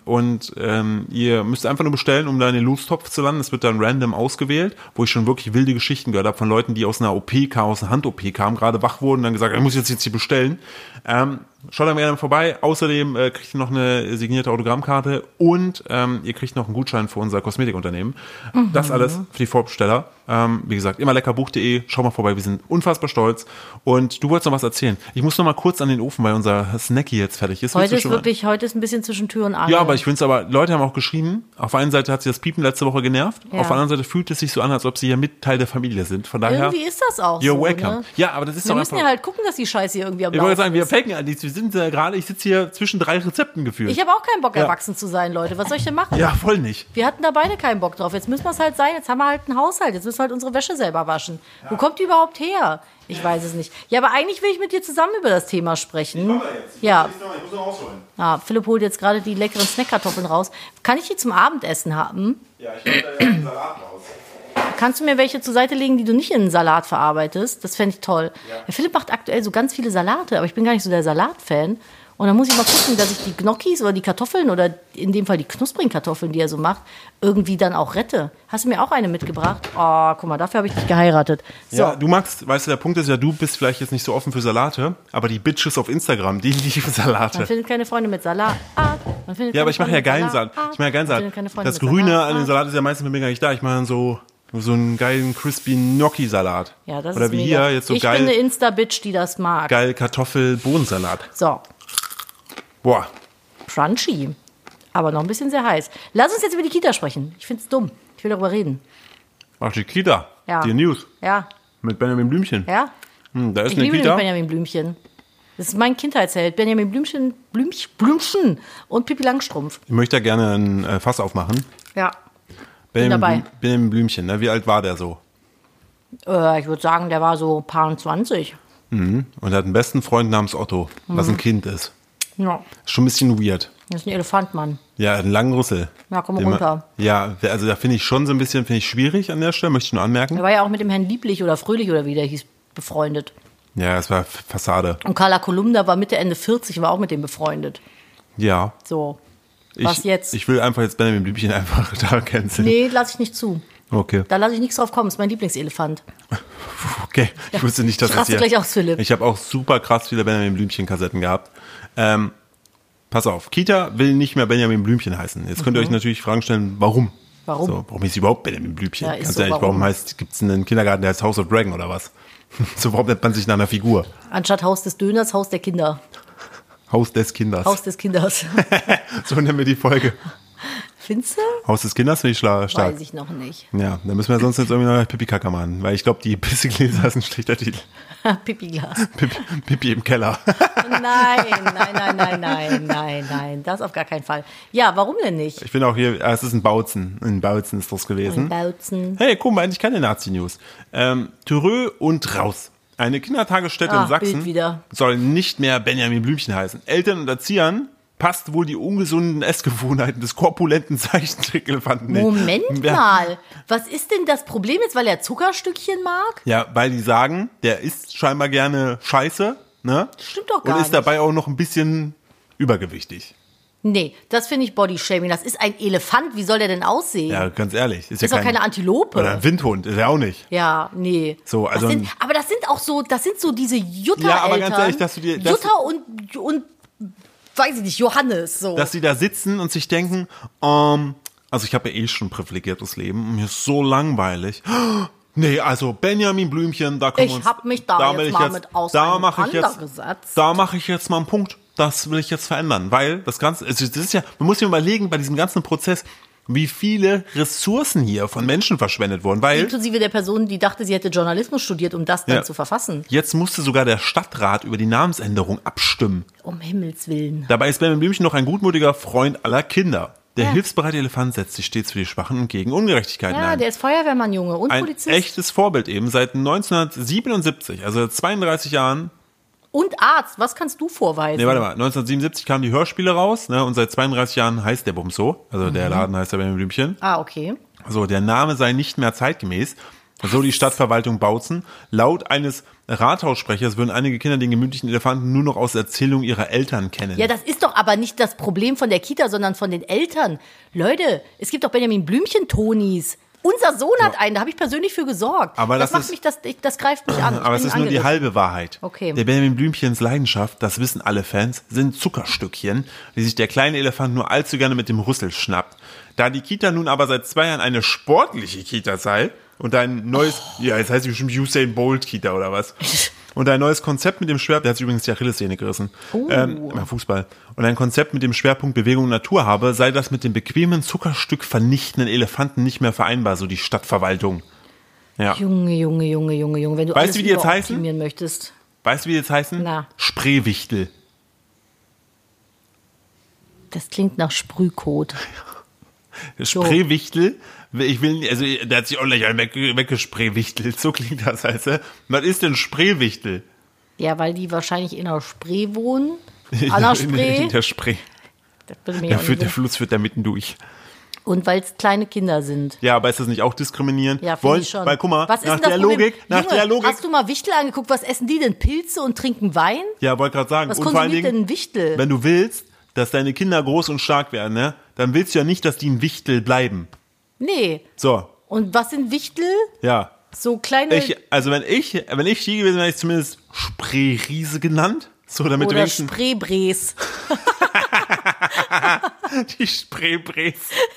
[SPEAKER 1] Ihr müsst einfach nur bestellen, um da in den Lostopf zu landen. Es wird dann random ausgewählt, wo ich schon wirklich wilde Geschichten gehört habe von Leuten, die aus einer OP kamen, aus einer Hand-OP kamen, gerade wach wurden und dann gesagt, ich muss jetzt hier bestellen. Schaut dann gerne vorbei. Außerdem kriegt ihr noch eine signierte Autogrammkarte und ihr kriegt noch einen Gutschein für unser Kosmetikunternehmen. Das alles für die Vorbesteller. Wie gesagt, immerleckerbuch.de. Schau mal vorbei, wir sind unfassbar stolz. Und du wolltest noch was erzählen. Ich muss noch mal kurz an den Ofen, weil unser Snacky jetzt fertig ist.
[SPEAKER 2] Heute ist ein bisschen zwischen Tür und Angel.
[SPEAKER 1] Ja, aber ich finde es aber, Leute haben auch geschrieben, auf der einen Seite hat sie das Piepen letzte Woche genervt,
[SPEAKER 2] Ja.
[SPEAKER 1] auf der anderen Seite fühlt es sich so an, als ob sie ja mit Teil der Familie sind. Von daher,
[SPEAKER 2] Irgendwie ist das auch
[SPEAKER 1] you're
[SPEAKER 2] so.
[SPEAKER 1] welcome.
[SPEAKER 2] Ne?
[SPEAKER 1] Ja, aber das ist
[SPEAKER 2] Wir
[SPEAKER 1] doch
[SPEAKER 2] müssen
[SPEAKER 1] einfach...
[SPEAKER 2] ja halt gucken, dass die Scheiße hier irgendwie am
[SPEAKER 1] Ich wollte
[SPEAKER 2] Laufen
[SPEAKER 1] sagen, wir
[SPEAKER 2] ist.
[SPEAKER 1] faken an nichts. Wir sind gerade, ich sitze hier zwischen 3 Rezepten gefühlt.
[SPEAKER 2] Ich habe auch keinen Bock,
[SPEAKER 1] Ja.
[SPEAKER 2] erwachsen zu sein, Leute. Was soll ich denn machen?
[SPEAKER 1] Ja, voll nicht.
[SPEAKER 2] Wir hatten da beide keinen Bock drauf. Jetzt müssen wir es halt sein. Jetzt haben wir halt einen Haushalt. Jetzt müssen wir halt unsere Wäsche selber waschen. Wo kommt die überhaupt her? Ich weiß es nicht. Ja, aber eigentlich will ich mit dir zusammen über das Thema sprechen. Ja.
[SPEAKER 1] Ich muss noch ausholen.
[SPEAKER 2] Ja, Philipp holt jetzt gerade die leckeren Snackkartoffeln raus. Kann ich die zum Abendessen haben?
[SPEAKER 1] Ja, ich hole da ja den Salat raus.
[SPEAKER 2] Kannst du mir welche zur Seite legen, die du nicht in einen Salat verarbeitest? Das fände ich toll. Ja, Philipp macht aktuell so ganz viele Salate, aber ich bin gar nicht so der Salatfan. Und dann muss ich mal gucken, dass ich die Gnocchis oder die Kartoffeln oder in dem Fall die knusprigen Kartoffeln, die er so macht, irgendwie dann auch rette. Hast du mir auch eine mitgebracht? Oh, guck mal, dafür habe ich dich geheiratet. So.
[SPEAKER 1] Ja, du magst, weißt du, der Punkt ist ja, du bist vielleicht jetzt nicht so offen für Salate, aber die Bitches auf Instagram, die lieben Salate.
[SPEAKER 2] Man findet keine Freunde mit Salat.
[SPEAKER 1] Ja, aber ich mache ja geilen Salat. Ich mache ja geilen Salat. Das Grüne an dem Salat ist ja meistens mit mir gar nicht da. Ich mache dann so einen geilen crispy Gnocchi-Salat.
[SPEAKER 2] Ja, das
[SPEAKER 1] oder
[SPEAKER 2] ist
[SPEAKER 1] wie
[SPEAKER 2] mega.
[SPEAKER 1] hier jetzt so
[SPEAKER 2] ich bin eine Insta-Bitch, die das mag.
[SPEAKER 1] Geil Kartoffel-Bohnensalat.
[SPEAKER 2] So,
[SPEAKER 1] Boah.
[SPEAKER 2] crunchy. Aber noch ein bisschen sehr heiß. Lass uns jetzt über die Kita sprechen. Ich finde es dumm. Ich will darüber reden.
[SPEAKER 1] Ach, die Kita.
[SPEAKER 2] Ja.
[SPEAKER 1] Die News.
[SPEAKER 2] Ja,
[SPEAKER 1] Mit Benjamin Blümchen.
[SPEAKER 2] ja.
[SPEAKER 1] Da ist
[SPEAKER 2] Ich
[SPEAKER 1] eine
[SPEAKER 2] liebe
[SPEAKER 1] Kita.
[SPEAKER 2] den Benjamin Blümchen. Das ist mein Kindheitsheld. Benjamin Blümchen und Pippi Langstrumpf.
[SPEAKER 1] Ich möchte da gerne ein Fass aufmachen.
[SPEAKER 2] Ja. dabei.
[SPEAKER 1] Benjamin Blümchen, ne? Wie alt war der so?
[SPEAKER 2] Ich würde sagen, der war so paar 20.
[SPEAKER 1] Und er hat einen besten Freund namens Otto, was ein Kind ist.
[SPEAKER 2] Ja,
[SPEAKER 1] Ist schon ein bisschen weird.
[SPEAKER 2] das ist ein Elefant, Mann.
[SPEAKER 1] Ja, einen langen Rüssel.
[SPEAKER 2] Ja, komm
[SPEAKER 1] Den man-
[SPEAKER 2] runter.
[SPEAKER 1] Ja, also da finde ich schon so ein bisschen, schwierig an der Stelle, möchte ich nur anmerken.
[SPEAKER 2] Der war ja auch mit dem Herrn Lieblich oder Fröhlich oder wie der hieß, befreundet.
[SPEAKER 1] Ja, es war Fassade.
[SPEAKER 2] Und Carla Kolumna war Mitte, Ende 40 und war auch mit dem befreundet.
[SPEAKER 1] Ja.
[SPEAKER 2] So, was jetzt?
[SPEAKER 1] Ich will einfach jetzt Benjamin Blümchen einfach da canceln.
[SPEAKER 2] Nee, lasse ich nicht zu.
[SPEAKER 1] Okay.
[SPEAKER 2] Da lasse ich nichts drauf kommen. Das ist mein Lieblingselefant.
[SPEAKER 1] Okay. Ich wusste nicht, dass
[SPEAKER 2] Ich
[SPEAKER 1] das
[SPEAKER 2] raste
[SPEAKER 1] hier...
[SPEAKER 2] gleich aus, Philipp.
[SPEAKER 1] Ich habe auch super krass viele Benjamin Blümchen-Kassetten gehabt. Pass auf, Kita will nicht mehr Benjamin Blümchen heißen. Jetzt könnt ihr euch natürlich Fragen stellen, warum?
[SPEAKER 2] Warum?
[SPEAKER 1] So, warum ist überhaupt Benjamin Blümchen?
[SPEAKER 2] Ja, ist
[SPEAKER 1] Ganz
[SPEAKER 2] so,
[SPEAKER 1] ehrlich, warum gibt es einen Kindergarten, der heißt House of Dragon oder was? So, warum nennt man sich nach einer Figur?
[SPEAKER 2] Anstatt Haus des Döners, Haus der Kinder.
[SPEAKER 1] Haus des Kinders.
[SPEAKER 2] Haus des Kinders.
[SPEAKER 1] So nennen wir die Folge.
[SPEAKER 2] Findest du?
[SPEAKER 1] Haus des Kinders finde ich stark.
[SPEAKER 2] Weiß ich noch nicht.
[SPEAKER 1] Ja, dann müssen wir sonst jetzt irgendwie noch Pipi Kaka machen, weil ich glaube, die Pissegläser ist ein schlechter Titel.
[SPEAKER 2] Pipi-Glas.
[SPEAKER 1] Pipi im Keller.
[SPEAKER 2] Nein. Das auf gar keinen Fall. Ja, warum denn nicht?
[SPEAKER 1] Ich bin auch hier, es ist ein Bautzen. Ein Bautzen ist das gewesen.
[SPEAKER 2] Bautzen.
[SPEAKER 1] Hey, guck mal, eigentlich keine Nazi-News. Thürö und Raus. Eine Kindertagesstätte in Sachsen
[SPEAKER 2] Bild wieder.
[SPEAKER 1] soll nicht mehr Benjamin Blümchen heißen. Eltern und Erziehern passt wohl die ungesunden Essgewohnheiten des korpulenten Zeichentrickelefanten nicht.
[SPEAKER 2] Moment
[SPEAKER 1] Ja.
[SPEAKER 2] mal. Was ist denn das Problem jetzt, weil er Zuckerstückchen mag?
[SPEAKER 1] Ja, weil die sagen, der isst scheinbar gerne Scheiße, ne?
[SPEAKER 2] Stimmt doch
[SPEAKER 1] Und
[SPEAKER 2] gar
[SPEAKER 1] ist
[SPEAKER 2] nicht.
[SPEAKER 1] dabei auch noch ein bisschen übergewichtig.
[SPEAKER 2] Nee, das finde ich Bodyshaming. Das ist ein Elefant. Wie soll der denn aussehen?
[SPEAKER 1] Ja, ganz ehrlich.
[SPEAKER 2] Das ist doch keine Antilope.
[SPEAKER 1] Oder ein Windhund, ist er auch nicht.
[SPEAKER 2] Ja, nee.
[SPEAKER 1] So, also
[SPEAKER 2] aber das sind auch so, diese Jutta-Eltern.
[SPEAKER 1] Ja, aber ganz ehrlich, dass du dir- dass-
[SPEAKER 2] Jutta und weiß ich nicht, Johannes, so.
[SPEAKER 1] Dass sie da sitzen und sich denken, also ich habe ja eh schon ein privilegiertes Leben und mir ist so langweilig. Nee, also Benjamin Blümchen, da können wir
[SPEAKER 2] Ich
[SPEAKER 1] uns...
[SPEAKER 2] hab mich da
[SPEAKER 1] will
[SPEAKER 2] jetzt
[SPEAKER 1] ich
[SPEAKER 2] mal mit auseinandergesetzt.
[SPEAKER 1] Da mache ich jetzt mal einen Punkt. Das will ich jetzt verändern, weil das Ganze, also das ist ja, man muss sich überlegen, bei diesem ganzen Prozess, wie viele Ressourcen hier von Menschen verschwendet wurden, weil...
[SPEAKER 2] Inklusive der Person, die dachte, sie hätte Journalismus studiert, um das dann zu verfassen.
[SPEAKER 1] Jetzt musste sogar der Stadtrat über die Namensänderung abstimmen.
[SPEAKER 2] Um Himmels Willen.
[SPEAKER 1] Dabei ist Benjamin Blümchen noch ein gutmutiger Freund aller Kinder. Der hilfsbereite Elefant setzt sich stets für die Schwachen und gegen Ungerechtigkeiten ein.
[SPEAKER 2] Ja, der ist Feuerwehrmann, Junge, und
[SPEAKER 1] ein
[SPEAKER 2] Polizist.
[SPEAKER 1] Ein echtes Vorbild eben, seit 1977, also 32 Jahren.
[SPEAKER 2] Und Arzt, was kannst du vorweisen?
[SPEAKER 1] Nee, warte mal, 1977 kamen die Hörspiele raus, ne, und seit 32 Jahren heißt der Bums so. Also der Laden heißt der Benjamin Blümchen.
[SPEAKER 2] Ah, okay.
[SPEAKER 1] So, der Name sei nicht mehr zeitgemäß. So die Stadtverwaltung Bautzen. Laut eines Rathaussprechers würden einige Kinder den gemütlichen Elefanten nur noch aus Erzählungen ihrer Eltern kennen.
[SPEAKER 2] Ja, das ist doch aber nicht das Problem von der Kita, sondern von den Eltern. Leute, es gibt doch Benjamin Blümchen-Tonis. Unser Sohn hat einen, da habe ich persönlich für gesorgt.
[SPEAKER 1] Aber das
[SPEAKER 2] greift mich an.
[SPEAKER 1] Aber es ist nur die halbe Wahrheit.
[SPEAKER 2] Okay.
[SPEAKER 1] Der Benjamin Blümchens Leidenschaft, das wissen alle Fans, sind Zuckerstückchen, die sich der kleine Elefant nur allzu gerne mit dem Rüssel schnappt. Da die Kita nun aber seit 2 Jahren eine sportliche Kita sei und ein neues, jetzt heißt sie bestimmt Usain Bolt Kita oder was? Und ein neues Konzept mit dem Schwerpunkt, der hat sich übrigens die Achillessehne gerissen, beim Fußball. Und ein Konzept mit dem Schwerpunkt Bewegung und Natur habe, sei das mit dem bequemen Zuckerstück vernichtenden Elefanten nicht mehr vereinbar, so die Stadtverwaltung. Ja.
[SPEAKER 2] Junge, wenn du
[SPEAKER 1] weißt du, wie die jetzt heißen?
[SPEAKER 2] Möchtest.
[SPEAKER 1] Weißt du, wie die jetzt heißen?
[SPEAKER 2] Na.
[SPEAKER 1] Spreewichtel.
[SPEAKER 2] Das klingt nach Sprühcode.
[SPEAKER 1] Spreewichtel, der hat sich auch gleich weggespreewichtelt, so klingt das, heißt er. Was ist denn Spreewichtel?
[SPEAKER 2] Ja, weil die wahrscheinlich in der Spree wohnen. An der Spree.
[SPEAKER 1] In der Spree. Der Fluss führt da mitten durch.
[SPEAKER 2] Und weil es kleine Kinder sind.
[SPEAKER 1] Ja, aber ist das nicht auch diskriminierend?
[SPEAKER 2] Ja, finde ich schon.
[SPEAKER 1] Weil, guck mal,
[SPEAKER 2] was
[SPEAKER 1] nach der Logik.
[SPEAKER 2] Hast du mal Wichtel angeguckt? Was essen die denn? Pilze und trinken Wein?
[SPEAKER 1] Ja, wollte gerade sagen.
[SPEAKER 2] Was
[SPEAKER 1] und vor allen
[SPEAKER 2] konsumiert
[SPEAKER 1] Dingen,
[SPEAKER 2] denn ein Wichtel?
[SPEAKER 1] wenn du willst, dass deine Kinder groß und stark werden, ne, dann willst du ja nicht, dass die ein Wichtel bleiben.
[SPEAKER 2] Nee.
[SPEAKER 1] So.
[SPEAKER 2] Und was sind Wichtel?
[SPEAKER 1] Ja.
[SPEAKER 2] So kleine...
[SPEAKER 1] wenn ich hier gewesen wäre, hätte ich zumindest Spreeriese genannt. So, damit
[SPEAKER 2] oder Spreebres.
[SPEAKER 1] Die Spreebres.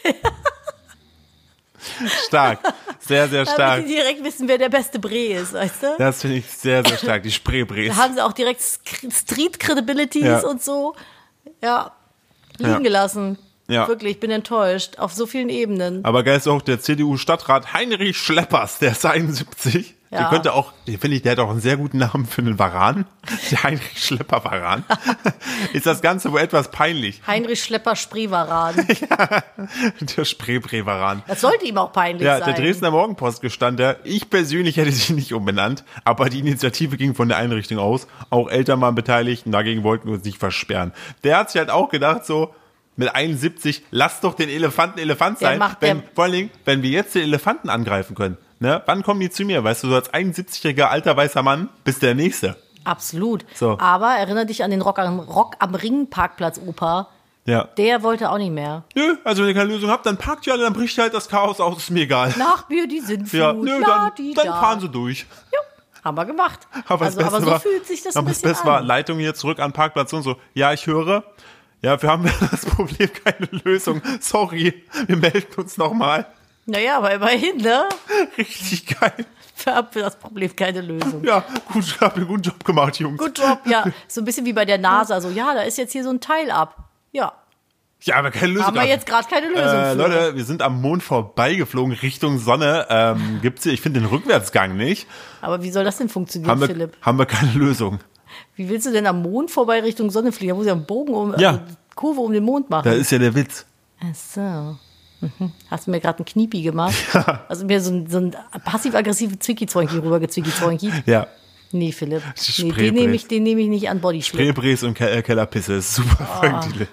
[SPEAKER 1] Stark. Sehr, sehr stark.
[SPEAKER 2] Damit die direkt wissen, wer der beste Bre ist, weißt du?
[SPEAKER 1] Das finde ich sehr, sehr stark. Die Spreebres.
[SPEAKER 2] Da haben sie auch direkt Street-Credibilities und so. Ja, liegen gelassen. Ja. Wirklich, ich bin enttäuscht. Auf so vielen Ebenen.
[SPEAKER 1] Aber geil ist auch der CDU-Stadtrat Heinrich Schleppers, der ist 71. Ja. Der könnte auch, der hat auch einen sehr guten Namen für einen Varan. Der Heinrich Schlepper Varan. Ist das Ganze wohl etwas peinlich.
[SPEAKER 2] Heinrich Schlepper Spreevaran.
[SPEAKER 1] Ja, der Spreevaran.
[SPEAKER 2] Das sollte ihm auch peinlich sein.
[SPEAKER 1] Ja, der Dresdner Morgenpost gestand da, ich persönlich hätte sie nicht umbenannt, aber die Initiative ging von der Einrichtung aus. Auch Eltern waren beteiligt und dagegen wollten wir uns nicht versperren. Der hat sich halt auch gedacht so, mit 71, lass doch den Elefanten Elefant sein. Vor allen Dingen, wenn wir jetzt den Elefanten angreifen können. Ne? Wann kommen die zu mir? Weißt du, so als 71-jähriger alter weißer Mann bist der Nächste.
[SPEAKER 2] Absolut.
[SPEAKER 1] So.
[SPEAKER 2] Aber erinnere dich an den Rock am Ring Parkplatz Opa.
[SPEAKER 1] Ja.
[SPEAKER 2] Der wollte auch nicht mehr.
[SPEAKER 1] Nö, also wenn ihr keine Lösung habt, dann parkt ihr alle, dann bricht halt das Chaos aus, ist mir egal.
[SPEAKER 2] Nach mir die Sintflut.
[SPEAKER 1] Ja, nö, dann fahren sie durch.
[SPEAKER 2] Ja, haben wir gemacht.
[SPEAKER 1] Aber so fühlt sich das ein bisschen an. Das Beste war, Leitung hier zurück an Parkplatz und so. Ja, ich höre. Ja, wir haben das Problem, keine Lösung. Sorry, wir melden uns nochmal.
[SPEAKER 2] Naja, aber immerhin, ne?
[SPEAKER 1] Richtig geil.
[SPEAKER 2] Für das Problem keine Lösung.
[SPEAKER 1] Ja, gut, habt ihr einen guten Job gemacht, Jungs.
[SPEAKER 2] Gut Job, ja. So ein bisschen wie bei der NASA. So, ja, da ist jetzt hier so ein Teil ab. Ja.
[SPEAKER 1] Ja, aber keine Lösung.
[SPEAKER 2] Haben wir jetzt gerade keine Lösung für.
[SPEAKER 1] Leute, wir sind am Mond vorbeigeflogen Richtung Sonne. Gibt's hier, ich finde den Rückwärtsgang nicht.
[SPEAKER 2] Aber wie soll das denn funktionieren, Philipp?
[SPEAKER 1] Haben wir keine Lösung.
[SPEAKER 2] Wie willst du denn am Mond vorbei Richtung Sonne fliegen? Da muss ja einen Bogen Kurve um den Mond machen.
[SPEAKER 1] Da ist ja der Witz.
[SPEAKER 2] Ach so. Hast du mir gerade einen Kniepi gemacht? Ja. Also mir so ein passiv-aggressive Zwicki-Zwoinki rübergezwicki-Zwoinki.
[SPEAKER 1] Ja.
[SPEAKER 2] Nee, Philipp. Nee, den nehme ich nicht an Bodyspree.
[SPEAKER 1] Spreebres und Kellerpisse, ist super Folgentitel.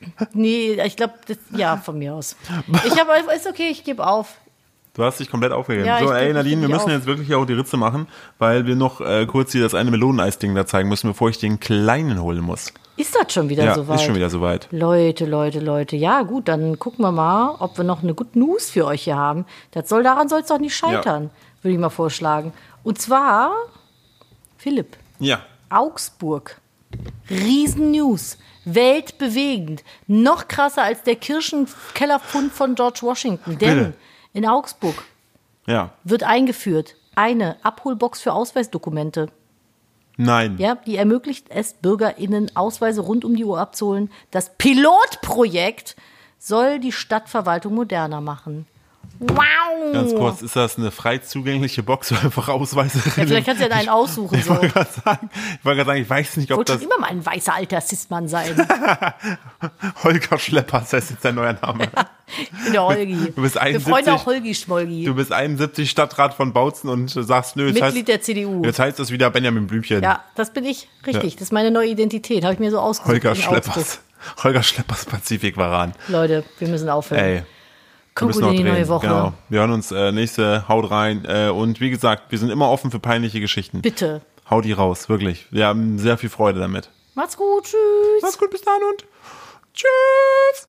[SPEAKER 2] Nee, ich glaube, ja, von mir aus. Ist okay, ich gebe auf.
[SPEAKER 1] Du hast dich komplett aufgegeben.
[SPEAKER 2] Ja,
[SPEAKER 1] so, Nadine, wir müssen jetzt wirklich auch die Ritze machen, weil wir noch kurz hier das eine Meloneneis-Ding da zeigen müssen, bevor ich den kleinen holen muss.
[SPEAKER 2] Ist das schon wieder soweit?
[SPEAKER 1] Ja, ist schon wieder soweit.
[SPEAKER 2] Leute. Ja, gut, dann gucken wir mal, ob wir noch eine Good News für euch hier haben. Daran soll es doch nicht scheitern, würde ich mal vorschlagen. Und zwar, Philipp.
[SPEAKER 1] Ja.
[SPEAKER 2] Augsburg. Riesen-News. Weltbewegend. Noch krasser als der Kirchenkellerfund von George Washington. Denn in Augsburg wird eingeführt eine Abholbox für Ausweisdokumente.
[SPEAKER 1] Nein.
[SPEAKER 2] Ja, die ermöglicht es, BürgerInnen Ausweise rund um die Uhr abzuholen. Das Pilotprojekt soll die Stadtverwaltung moderner machen. Wow.
[SPEAKER 1] Ganz kurz, ist das eine frei zugängliche Box, wo einfach Ausweise
[SPEAKER 2] ja, vielleicht kannst du ja einen aussuchen.
[SPEAKER 1] Ich wollte gerade sagen, ich weiß nicht, ob das...
[SPEAKER 2] Ich wollte schon immer mal ein weißer alter Cis-Mann sein.
[SPEAKER 1] Holger Schleppers, das ist jetzt dein neuer Name.
[SPEAKER 2] Ja, ich bin der Holgi.
[SPEAKER 1] Du bist 71,
[SPEAKER 2] wir freuen auch Holgi Schmolgi.
[SPEAKER 1] Du bist 71 Stadtrat von Bautzen und sagst, nö,
[SPEAKER 2] Mitglied der CDU.
[SPEAKER 1] Jetzt heißt das wieder Benjamin Blümchen.
[SPEAKER 2] Ja, das bin ich. Richtig, das ist meine neue Identität. Habe ich mir so ausgesucht.
[SPEAKER 1] Holger Schleppers Pazifikwaran.
[SPEAKER 2] Leute, wir müssen aufhören.
[SPEAKER 1] Ey.
[SPEAKER 2] Kommt gut in die neue Woche.
[SPEAKER 1] Genau. Wir hören uns nächste Haut rein. Und wie gesagt, wir sind immer offen für peinliche Geschichten.
[SPEAKER 2] Bitte.
[SPEAKER 1] Hau die raus, wirklich. Wir haben sehr viel Freude damit.
[SPEAKER 2] Macht's gut, tschüss.
[SPEAKER 1] Macht's gut, bis dann und tschüss.